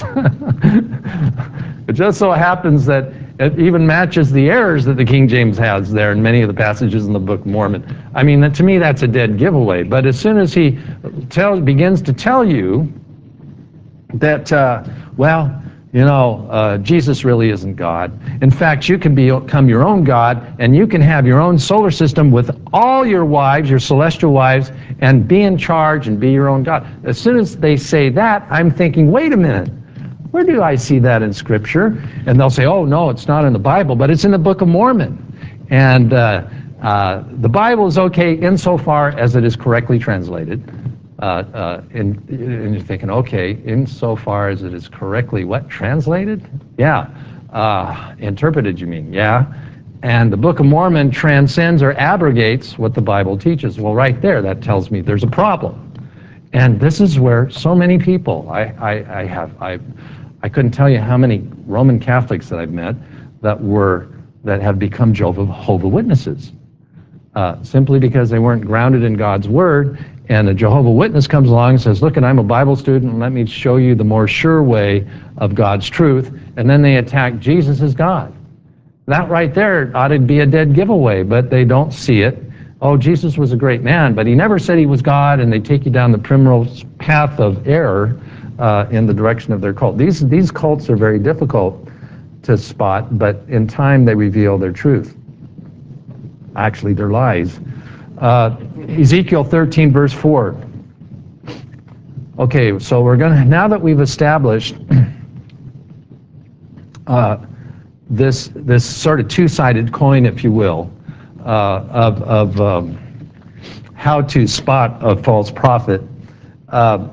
It just so happens that it even matches the errors that the King James has there in many of the passages in the Book of Mormon. I mean, to me, that's a dead giveaway. But as soon as he tells, begins to tell you that, uh, well, you know, uh, Jesus really isn't God. In fact, you can become your own God, and you can have your own solar system with all your wives, your celestial wives, and be in charge and be your own God. As soon as they say that, I'm thinking, wait a minute. Where do I see that in Scripture? And they'll say, oh, no, it's not in the Bible, but it's in the Book of Mormon. And uh, uh, the Bible is okay insofar as it is correctly translated. Uh, uh, and, and you're thinking, okay, insofar as it is correctly what? Translated? Yeah. Uh, interpreted, you mean? Yeah. And the Book of Mormon transcends or abrogates what the Bible teaches. Well, right there, that tells me there's a problem. And this is where so many people, I, I, I have, I, I couldn't tell you how many Roman Catholics that I've met that were, that have become Jehovah's Witnesses. Uh, simply because they weren't grounded in God's Word, and a Jehovah's Witness comes along and says, look, and I'm a Bible student, and let me show you the more sure way of God's truth, and then they attack Jesus as God. That right there ought to be a dead giveaway, but they don't see it. Oh, Jesus was a great man, but he never said he was God, and they take you down the primrose path of error uh, in the direction of their cult. These, these cults are very difficult to spot, but in time they reveal their truth. Actually, their lies. Uh, Ezekiel thirteen, verse four. Okay, so we're going to, now that we've established uh, this, this sort of two-sided coin, if you will, uh, of, of um, how to spot a false prophet. Uh,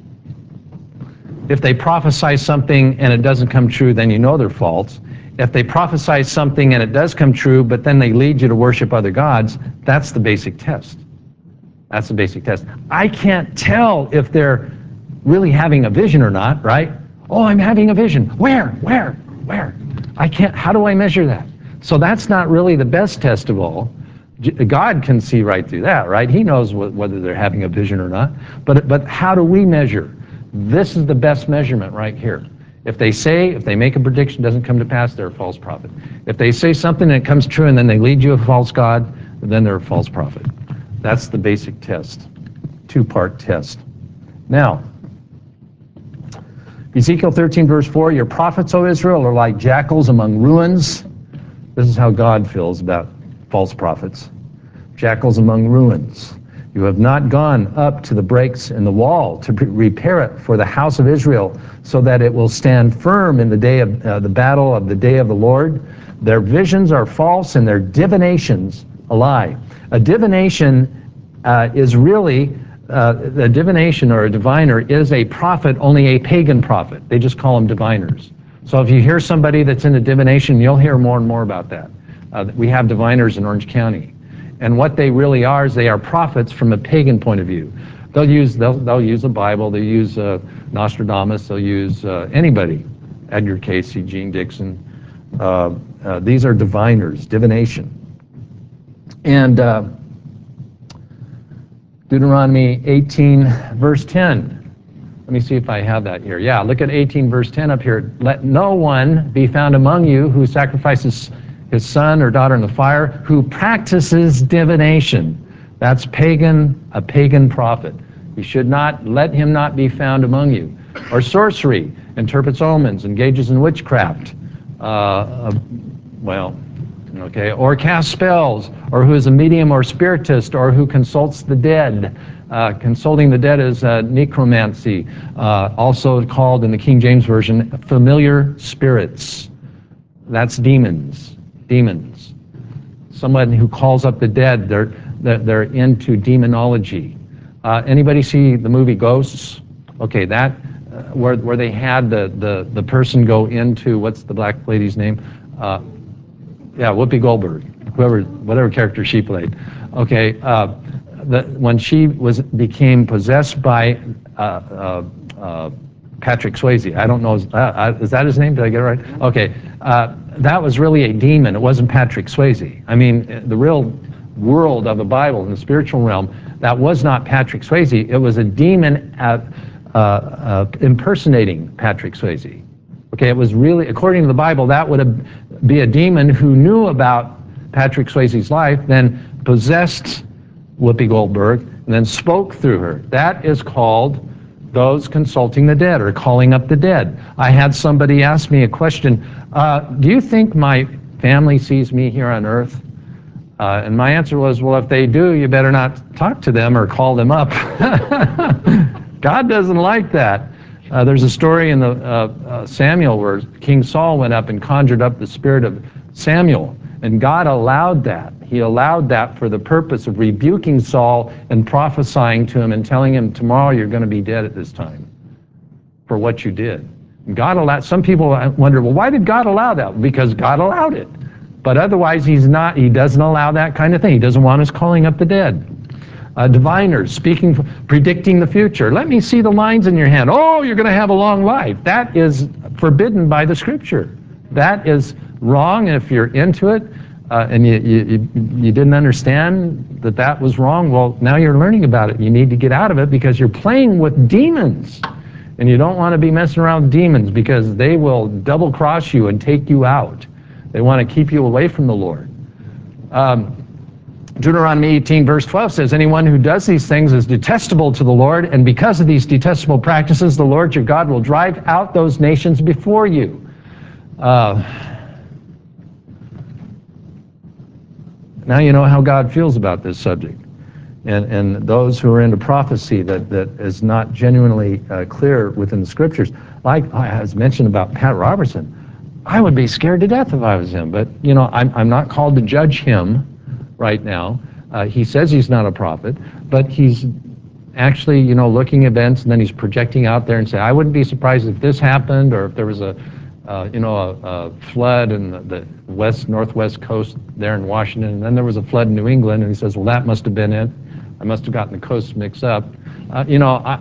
if they prophesy something and it doesn't come true, then you know they're false. If they prophesy something and it does come true, but then they lead you to worship other gods, that's the basic test. That's the basic test. I can't tell if they're really having a vision or not, right? Oh, I'm having a vision. Where? Where? Where? I can't, how do I measure that? So that's not really the best test of all. God can see right through that, right? He knows wh- whether they're having a vision or not. But, but how do we measure? This is the best measurement right here. If they say, if they make a prediction, doesn't come to pass, they're a false prophet. If they say something and it comes true and then they lead you a false god, then they're a false prophet. That's the basic test, two-part test. Now, Ezekiel thirteen, verse four, your prophets, O Israel, are like jackals among ruins. This is how God feels about false prophets. Jackals among ruins. You have not gone up to the breaks in the wall to repair it for the house of Israel, so that it will stand firm in the day of uh, the battle of the day of the Lord. Their visions are false and their divinations a lie. A divination uh, is really, uh, a divination or a diviner is a prophet, only a pagan prophet. They just call them diviners. So if you hear somebody that's into divination, you'll hear more and more about that. Uh, we have diviners in Orange County. And what they really are is they are prophets from a pagan point of view. They'll use, they'll, they'll use the Bible, they'll use uh, Nostradamus, they'll use uh, anybody, Edgar Cayce, Gene Dixon. Uh, uh, these are diviners, divination. And uh, Deuteronomy eighteen, verse ten. Let me see if I have that here. Yeah, look at eighteen, verse ten up here. Let no one be found among you who sacrifices his son or daughter in the fire, who practices divination. That's pagan, a pagan prophet. You should not, let him not be found among you. Or sorcery, interprets omens, engages in witchcraft. Uh, uh, well, okay, or casts spells, or who is a medium or spiritist, or who consults the dead. Uh, consulting the dead is uh, necromancy, uh, also called in the King James Version, familiar spirits. That's demons. Demons. Someone who calls up the dead, they're, they're, they're into demonology. Uh, anybody see the movie Ghosts? Okay, that, uh, where, where they had the, the, the person go into, what's the black lady's name? Uh, yeah, Whoopi Goldberg, whoever, whatever character she played. Okay, uh, the, when she was became possessed by uh, uh, uh, Patrick Swayze. I don't know, uh, is that his name? Did I get it right? Okay, uh, that was really a demon. It wasn't Patrick Swayze. I mean, the real world of the Bible, in the spiritual realm, that was not Patrick Swayze. It was a demon at, uh, uh, impersonating Patrick Swayze. Okay, it was really, according to the Bible, that would be a demon who knew about Patrick Swayze's life, then possessed Whoopi Goldberg, and then spoke through her. That is called those consulting the dead, or calling up the dead. I had somebody ask me a question, uh, do you think my family sees me here on earth? Uh, and my answer was, well, if they do, you better not talk to them or call them up. God doesn't like that. Uh, there's a story in the uh, uh, Samuel where King Saul went up and conjured up the spirit of Samuel, and God allowed that. He allowed that for the purpose of rebuking Saul and prophesying to him and telling him, tomorrow you're going to be dead at this time for what you did. God allowed. Some people wonder, well, why did God allow that? Because God allowed it. But otherwise, he's not. He doesn't allow that kind of thing. He doesn't want us calling up the dead. Uh, diviners, speaking, predicting the future. Let me see the lines in your hand. Oh, you're going to have a long life. That is forbidden by the Scripture. That is wrong. And if you're into it uh, and you, you, you didn't understand that that was wrong, well, now you're learning about it. You need to get out of it because you're playing with demons. And you don't want to be messing around with demons because they will double cross you and take you out. They want to keep you away from the Lord. Um, Deuteronomy eighteen verse twelve says, anyone who does these things is detestable to the Lord, and because of these detestable practices, the Lord your God will drive out those nations before you. Uh, now you know how God feels about this subject. And, and those who are into prophecy that, that is not genuinely uh, clear within the Scriptures, like I was mentioned about Pat Robertson, I would be scared to death if I was him. But, you know, I'm, I'm not called to judge him right now. Uh, he says he's not a prophet, but he's actually, you know, looking at events, and then he's projecting out there and saying, I wouldn't be surprised if this happened, or if there was a, uh, you know, a, a flood in the, the west, northwest coast there in Washington, and then there was a flood in New England, and he says, well, that must have been it. I must have gotten the coasts mixed up. Uh, you know, I,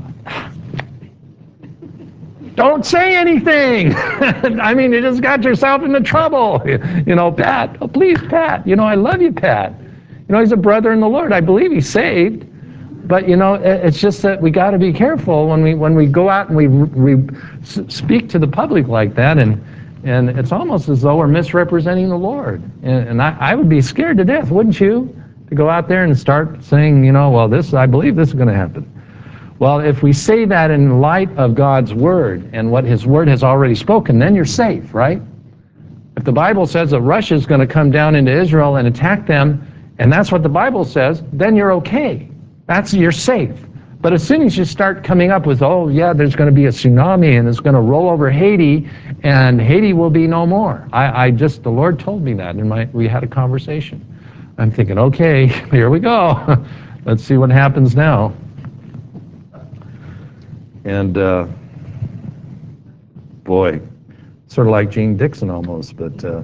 don't say anything. I mean, you just got yourself into trouble. You know, Pat, oh, please, Pat. You know, I love you, Pat. You know, he's a brother in the Lord. I believe he's saved. But, you know, it's just that we got to be careful when we when we go out and we, we speak to the public like that. And, and it's almost as though we're misrepresenting the Lord. And, and I, I would be scared to death, wouldn't you? To go out there and start saying, you know, well, this, I believe this is going to happen. Well, if we say that in light of God's Word and what His Word has already spoken, then you're safe, right? If the Bible says that Russia is going to come down into Israel and attack them, and that's what the Bible says, then you're okay. That's, you're safe. But as soon as you start coming up with, oh, yeah, there's going to be a tsunami and it's going to roll over Haiti, and Haiti will be no more. I, I just, the Lord told me that, and my, we had a conversation. I'm thinking, okay, here we go. Let's see what happens now. And uh, boy, sort of like Gene Dixon almost, but uh,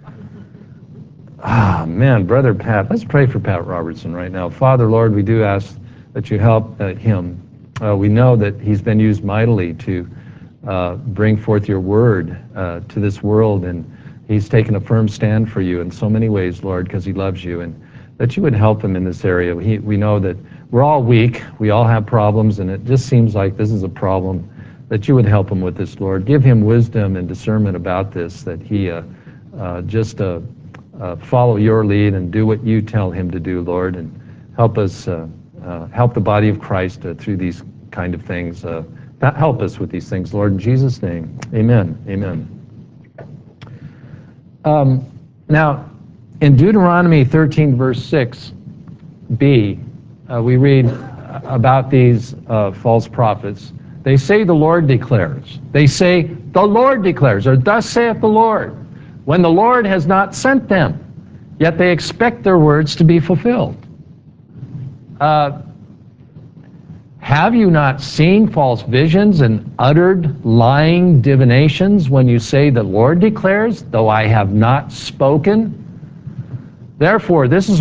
ah, man, Brother Pat, let's pray for Pat Robertson right now. Father, Lord, we do ask that you help uh, him. Uh, we know that he's been used mightily to uh, bring forth your word uh, to this world, and he's taken a firm stand for you in so many ways, Lord, because he loves you, and that you would help him in this area. He, we know that we're all weak, we all have problems, and it just seems like this is a problem, that you would help him with this, Lord. Give him wisdom and discernment about this, that he uh, uh, just uh, uh, follow your lead and do what you tell him to do, Lord, and help us, uh, uh, help the body of Christ uh, through these kind of things. Uh, help us with these things, Lord, in Jesus' name. Amen. Amen. Um, now, in Deuteronomy thirteen, verse six b, uh, we read about these uh, false prophets. They say the Lord declares. They say the Lord declares, or thus saith the Lord, when the Lord has not sent them, yet they expect their words to be fulfilled. Uh, have you not seen false visions and uttered lying divinations when you say the Lord declares, though I have not spoken? Therefore, this is what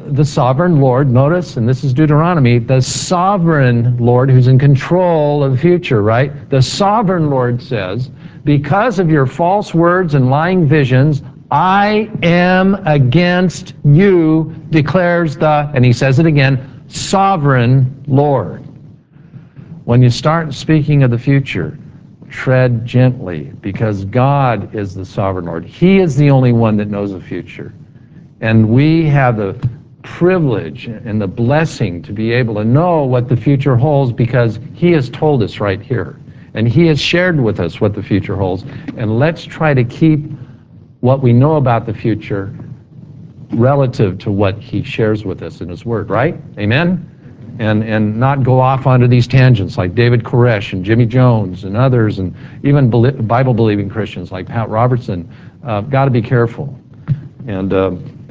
the sovereign Lord, notice, and this is Deuteronomy, the sovereign Lord who's in control of the future, right? The sovereign Lord says, because of your false words and lying visions, I am against you, declares the, and he says it again, sovereign Lord. When you start speaking of the future, tread gently, because God is the sovereign Lord. He is the only one that knows the future. And we have the privilege and the blessing to be able to know what the future holds, because he has told us right here. And he has shared with us what the future holds. And let's try to keep what we know about the future relative to what he shares with us in his word, right? Amen? And and not go off onto these tangents like David Koresh and Jimmy Jones and others, and even Bible-believing Christians like Pat Robertson. Uh, got to be careful. And uh,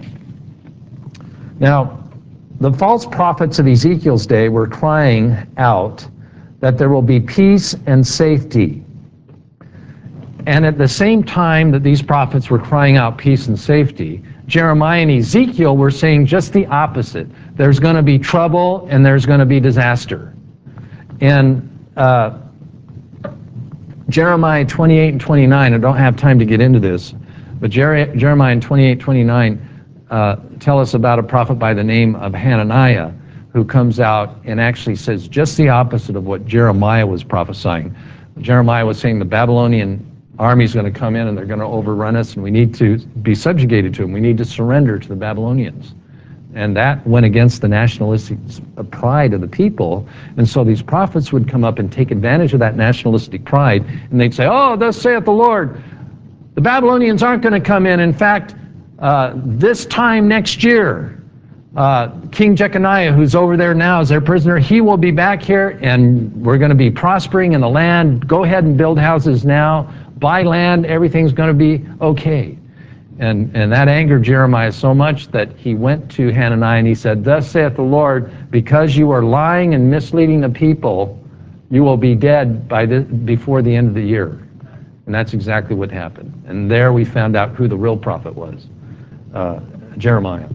now, the false prophets of Ezekiel's day were crying out that there will be peace and safety. And at the same time that these prophets were crying out peace and safety, Jeremiah and Ezekiel were saying just the opposite. There's going to be trouble and there's going to be disaster. And uh, Jeremiah twenty-eight and twenty-nine, I don't have time to get into this, but Jer- Jeremiah in twenty-eight, twenty-nine uh, tell us about a prophet by the name of Hananiah, who comes out and actually says just the opposite of what Jeremiah was prophesying. Jeremiah was saying the Babylonian army is going to come in and they're going to overrun us, and we need to be subjugated to them. We need to surrender to the Babylonians. And that went against the nationalistic pride of the people. And so these prophets would come up and take advantage of that nationalistic pride, and they'd say, oh, thus saith the Lord, the Babylonians aren't going to come in. In fact, uh, this time next year, uh, King Jeconiah, who's over there now as their prisoner, he will be back here, and we're going to be prospering in the land. Go ahead and build houses now. Buy land. Everything's going to be okay. And, and that angered Jeremiah so much that he went to Hananiah and he said, thus saith the Lord, because you are lying and misleading the people, you will be dead by the, before the end of the year. And that's exactly what happened. And there we found out who the real prophet was, uh, Jeremiah.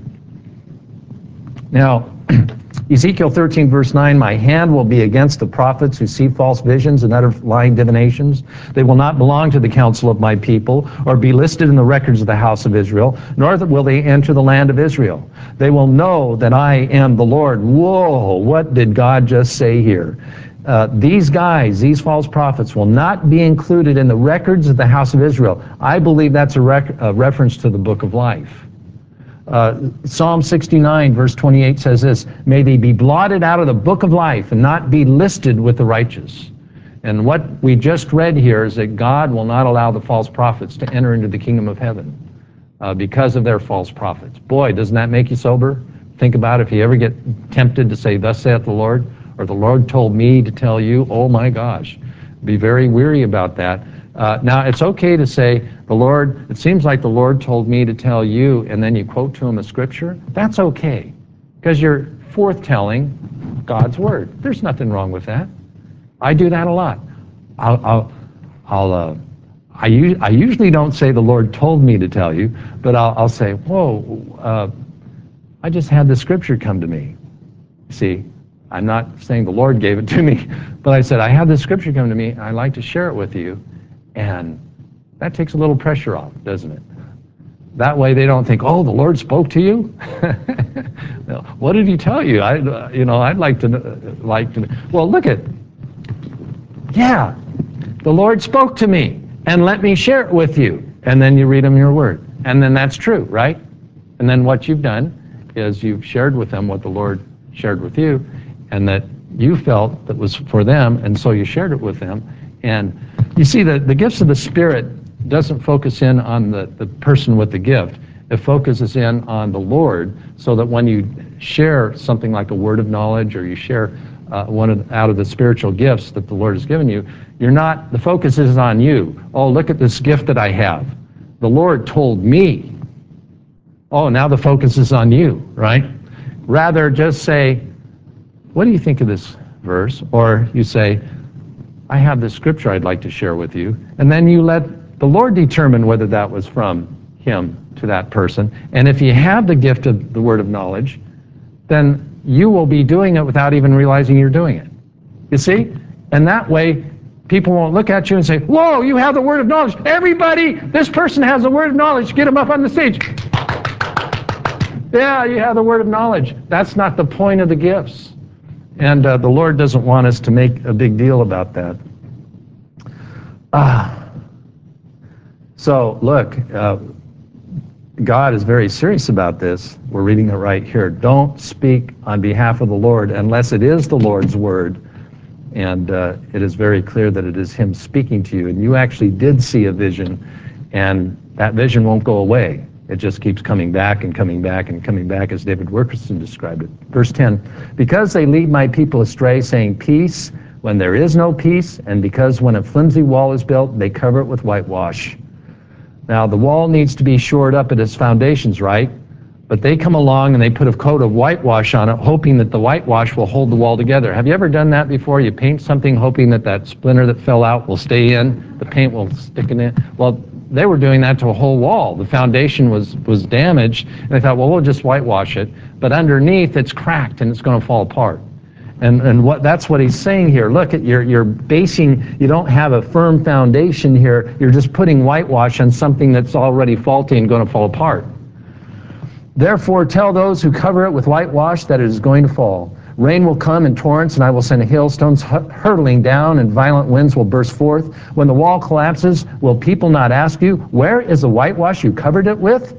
Now, Ezekiel thirteen, verse nine, my hand will be against the prophets who see false visions and utter lying divinations. They will not belong to the council of my people or be listed in the records of the house of Israel, nor will they enter the land of Israel. They will know that I am the Lord. Whoa, what did God just say here? Uh, these guys, these false prophets, will not be included in the records of the house of Israel. I believe that's a, rec- a reference to the book of life. Uh, Psalm sixty-nine, verse twenty-eight says this, may they be blotted out of the book of life and not be listed with the righteous. And what we just read here is that God will not allow the false prophets to enter into the kingdom of heaven uh, because of their false prophets. Boy, doesn't that make you sober? Think about if you ever get tempted to say, thus saith the Lord, or the Lord told me to tell you, oh my gosh. Be very weary about that. Uh, now, it's okay to say, the Lord, it seems like the Lord told me to tell you, and then you quote to him a scripture. That's okay, because you're forthtelling God's word. There's nothing wrong with that. I do that a lot. I'll, I'll, I'll uh, I, u- I usually don't say the Lord told me to tell you, but I'll, I'll say, whoa, uh, I just had the scripture come to me. See, I'm not saying the Lord gave it to me, but I said, I had this scripture come to me, and I'd like to share it with you. And that takes a little pressure off, doesn't it? That way they don't think, oh, the Lord spoke to you? What did he tell you? I, uh, you know, I'd like to, uh, like to, well, look at, yeah, the Lord spoke to me, and let me share it with you. And then you read them your word. And then that's true, right? And then what you've done is you've shared with them what the Lord shared with you, and that you felt that was for them, and so you shared it with them. And you see, the, the gifts of the Spirit doesn't focus in on the, the person with the gift. It focuses in on the Lord, so that when you share something like a word of knowledge, or you share uh, one of, out of the spiritual gifts that the Lord has given you, you're not, the focus is on you. Oh, look at this gift that I have. The Lord told me. Oh, now the focus is on you, right? Rather, just say, what do you think of this verse? Or you say, I have this scripture I'd like to share with you. And then you let the Lord determine whether that was from him to that person. And if you have the gift of the word of knowledge, then you will be doing it without even realizing you're doing it. You see? And that way, people won't look at you and say, whoa, you have the word of knowledge. Everybody, this person has the word of knowledge. Get him up on the stage. Yeah, you have the word of knowledge. That's not the point of the gifts. And uh, the Lord doesn't want us to make a big deal about that. Ah. So, look, uh, God is very serious about this. We're reading it right here. Don't speak on behalf of the Lord unless it is the Lord's word. And uh, it is very clear that it is Him speaking to you. And you actually did see a vision, and that vision won't go away. It just keeps coming back and coming back and coming back, as David Wilkerson described it. Verse ten, because they lead my people astray, saying peace when there is no peace, and because when a flimsy wall is built, they cover it with whitewash. Now, the wall needs to be shored up at its foundations, right? But they come along and they put a coat of whitewash on it, hoping that the whitewash will hold the wall together. Have you ever done that before? You paint something hoping that that splinter that fell out will stay in, the paint will stick in it. Well, they were doing that to a whole wall. The foundation was, was damaged, and they thought, well, we'll just whitewash it. But underneath, it's cracked and it's going to fall apart. And and what that's what he's saying here. Look, at you're you're basing, you don't have a firm foundation here. You're just putting whitewash on something that's already faulty and going to fall apart. Therefore tell those who cover it with whitewash that it is going to fall. Rain will come in torrents, and I will send hailstones hurtling down, and violent winds will burst forth. When the wall collapses, will people not ask you, where is the whitewash you covered it with?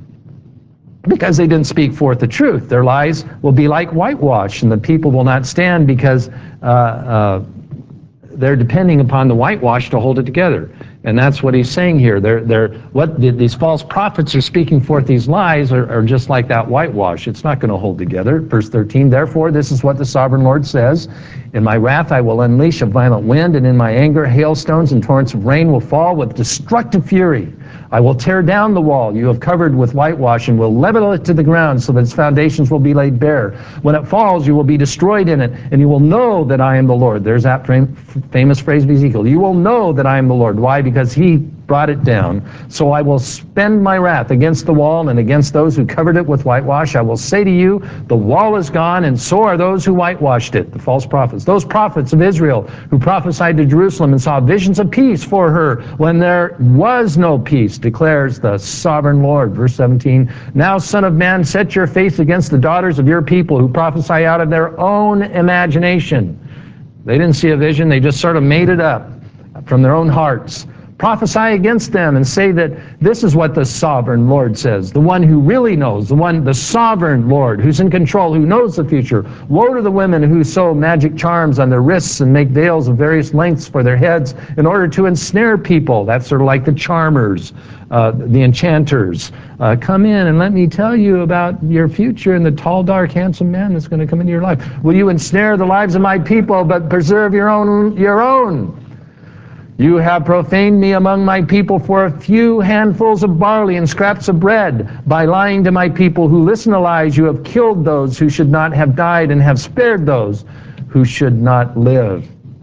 Because they didn't speak forth the truth. Their lies will be like whitewash, and the people will not stand because uh, uh, they're depending upon the whitewash to hold it together. And that's what he's saying here. They're, they're, what the, these false prophets are speaking forth these lies are, are just like that whitewash. It's not going to hold together. Verse thirteen, therefore this is what the sovereign Lord says, in my wrath I will unleash a violent wind, and in my anger hailstones and torrents of rain will fall with destructive fury. I will tear down the wall you have covered with whitewash and will level it to the ground so that its foundations will be laid bare. When it falls, you will be destroyed in it, and you will know that I am the Lord. There's that famous phrase of Ezekiel. You will know that I am the Lord. Why? Because He brought it down. So I will spend my wrath against the wall and against those who covered it with whitewash. I will say to you, the wall is gone, and so are those who whitewashed it, the false prophets. Those prophets of Israel who prophesied to Jerusalem and saw visions of peace for her when there was no peace, declares the sovereign Lord. Verse seventeen, now, son of man, set your face against the daughters of your people who prophesy out of their own imagination. They didn't see a vision, they just sort of made it up from their own hearts. Prophesy against them and say that this is what the sovereign Lord says, the one who really knows, the one, the sovereign Lord who's in control, who knows the future. Woe to the women who sew magic charms on their wrists and make veils of various lengths for their heads in order to ensnare people. That's sort of like the charmers, uh, the enchanters. Uh, come in and let me tell you about your future and the tall, dark, handsome man that's going to come into your life. Will you ensnare the lives of my people but preserve your own, your own? You have profaned me among my people for a few handfuls of barley and scraps of bread. By lying to my people who listen to lies, you have killed those who should not have died and have spared those who should not live.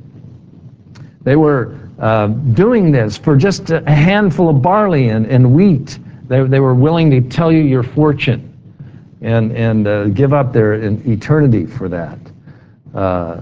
They were uh, doing this for just a handful of barley and, and wheat. They, they were willing to tell you your fortune and, and uh, give up their eternity for that. Uh,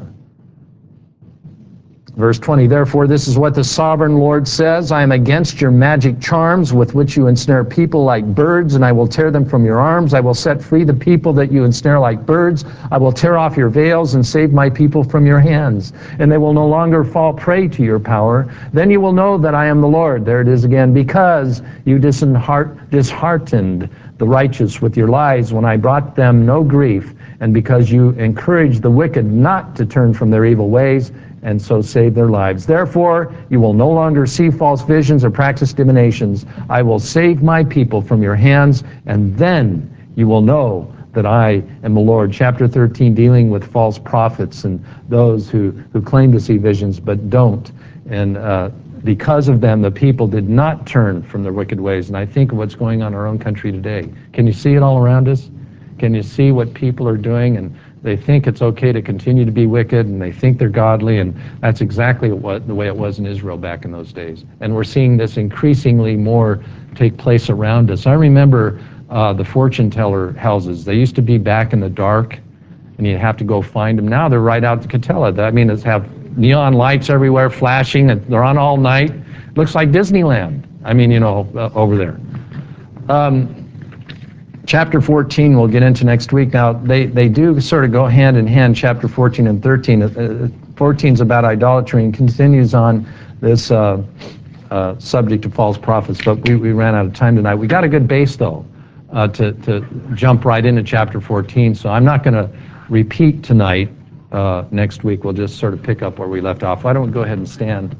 Verse twenty, therefore this is what the sovereign Lord says, I am against your magic charms with which you ensnare people like birds, and I will tear them from your arms. I will set free the people that you ensnare like birds. I will tear off your veils and save my people from your hands, and they will no longer fall prey to your power. Then you will know that I am the Lord. There it is again, because you disheartened the righteous with your lies when I brought them no grief, and because you encouraged the wicked not to turn from their evil ways, and so save their lives. Therefore, you will no longer see false visions or practice divinations. I will save my people from your hands, and then you will know that I am the Lord. Chapter thirteen, dealing with false prophets and those who, who claim to see visions but don't. And uh, because of them, the people did not turn from their wicked ways. And I think of what's going on in our own country today. Can you see it all around us? Can you see what people are doing? And they think it's okay to continue to be wicked, and they think they're godly, and that's exactly what the way it was in Israel back in those days. And we're seeing this increasingly more take place around us. I remember uh, the fortune teller houses. They used to be back in the dark, and you'd have to go find them. Now they're right out to Catella. I mean, it's have neon lights everywhere flashing, and they're on all night. Looks like Disneyland. I mean, you know, uh, over there. Um, chapter fourteen we'll get into next week. Now, they, they do sort of go hand in hand, chapter fourteen and thirteen. Uh, fourteen is about idolatry and continues on this uh, uh, subject of false prophets, but we, we ran out of time tonight. We got a good base, though, uh, to, to jump right into chapter fourteen, so I'm not going to repeat tonight. Uh, next week we'll just sort of pick up where we left off. Why don't we go ahead and stand?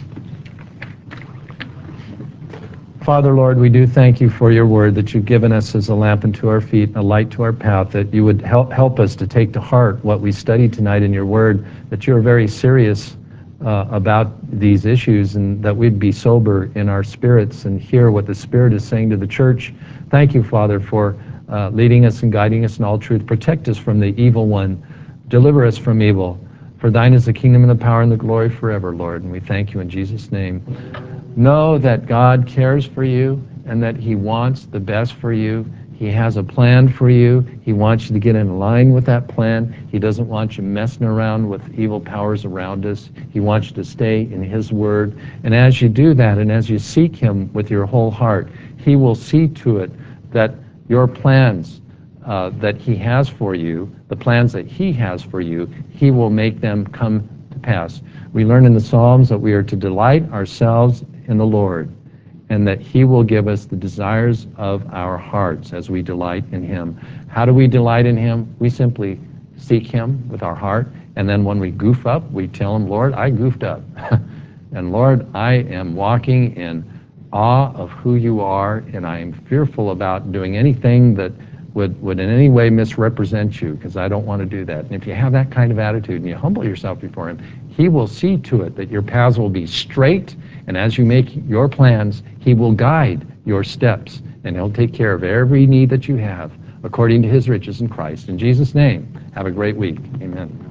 Father, Lord, we do thank you for your word that you've given us as a lamp unto our feet and a light to our path, that you would help help us to take to heart what we studied tonight in your word, that you're very serious uh, about these issues, and that we'd be sober in our spirits and hear what the Spirit is saying to the church. Thank you, Father, for uh, leading us and guiding us in all truth. Protect us from the evil one. Deliver us from evil. For thine is the kingdom and the power and the glory forever, Lord, and we thank you in Jesus' name. Know that God cares for you and that he wants the best for you. He has a plan for you. He wants you to get in line with that plan. He doesn't want you messing around with evil powers around us. He wants you to stay in his word. And as you do that, and as you seek him with your whole heart, he will see to it that your plans uh, that he has for you, the plans that he has for you, he will make them come to pass. We learn in the Psalms that we are to delight ourselves in the Lord, and that he will give us the desires of our hearts as we delight in him. How do we delight in him? We simply seek him with our heart, and then when we goof up, we tell him, Lord, I goofed up. And Lord, I am walking in awe of who you are, and I am fearful about doing anything that would, would in any way misrepresent you, because I don't want to do that. And if you have that kind of attitude and you humble yourself before him, he will see to it that your paths will be straight, and as you make your plans, he will guide your steps, and he'll take care of every need that you have according to his riches in Christ. In Jesus' name, have a great week. Amen.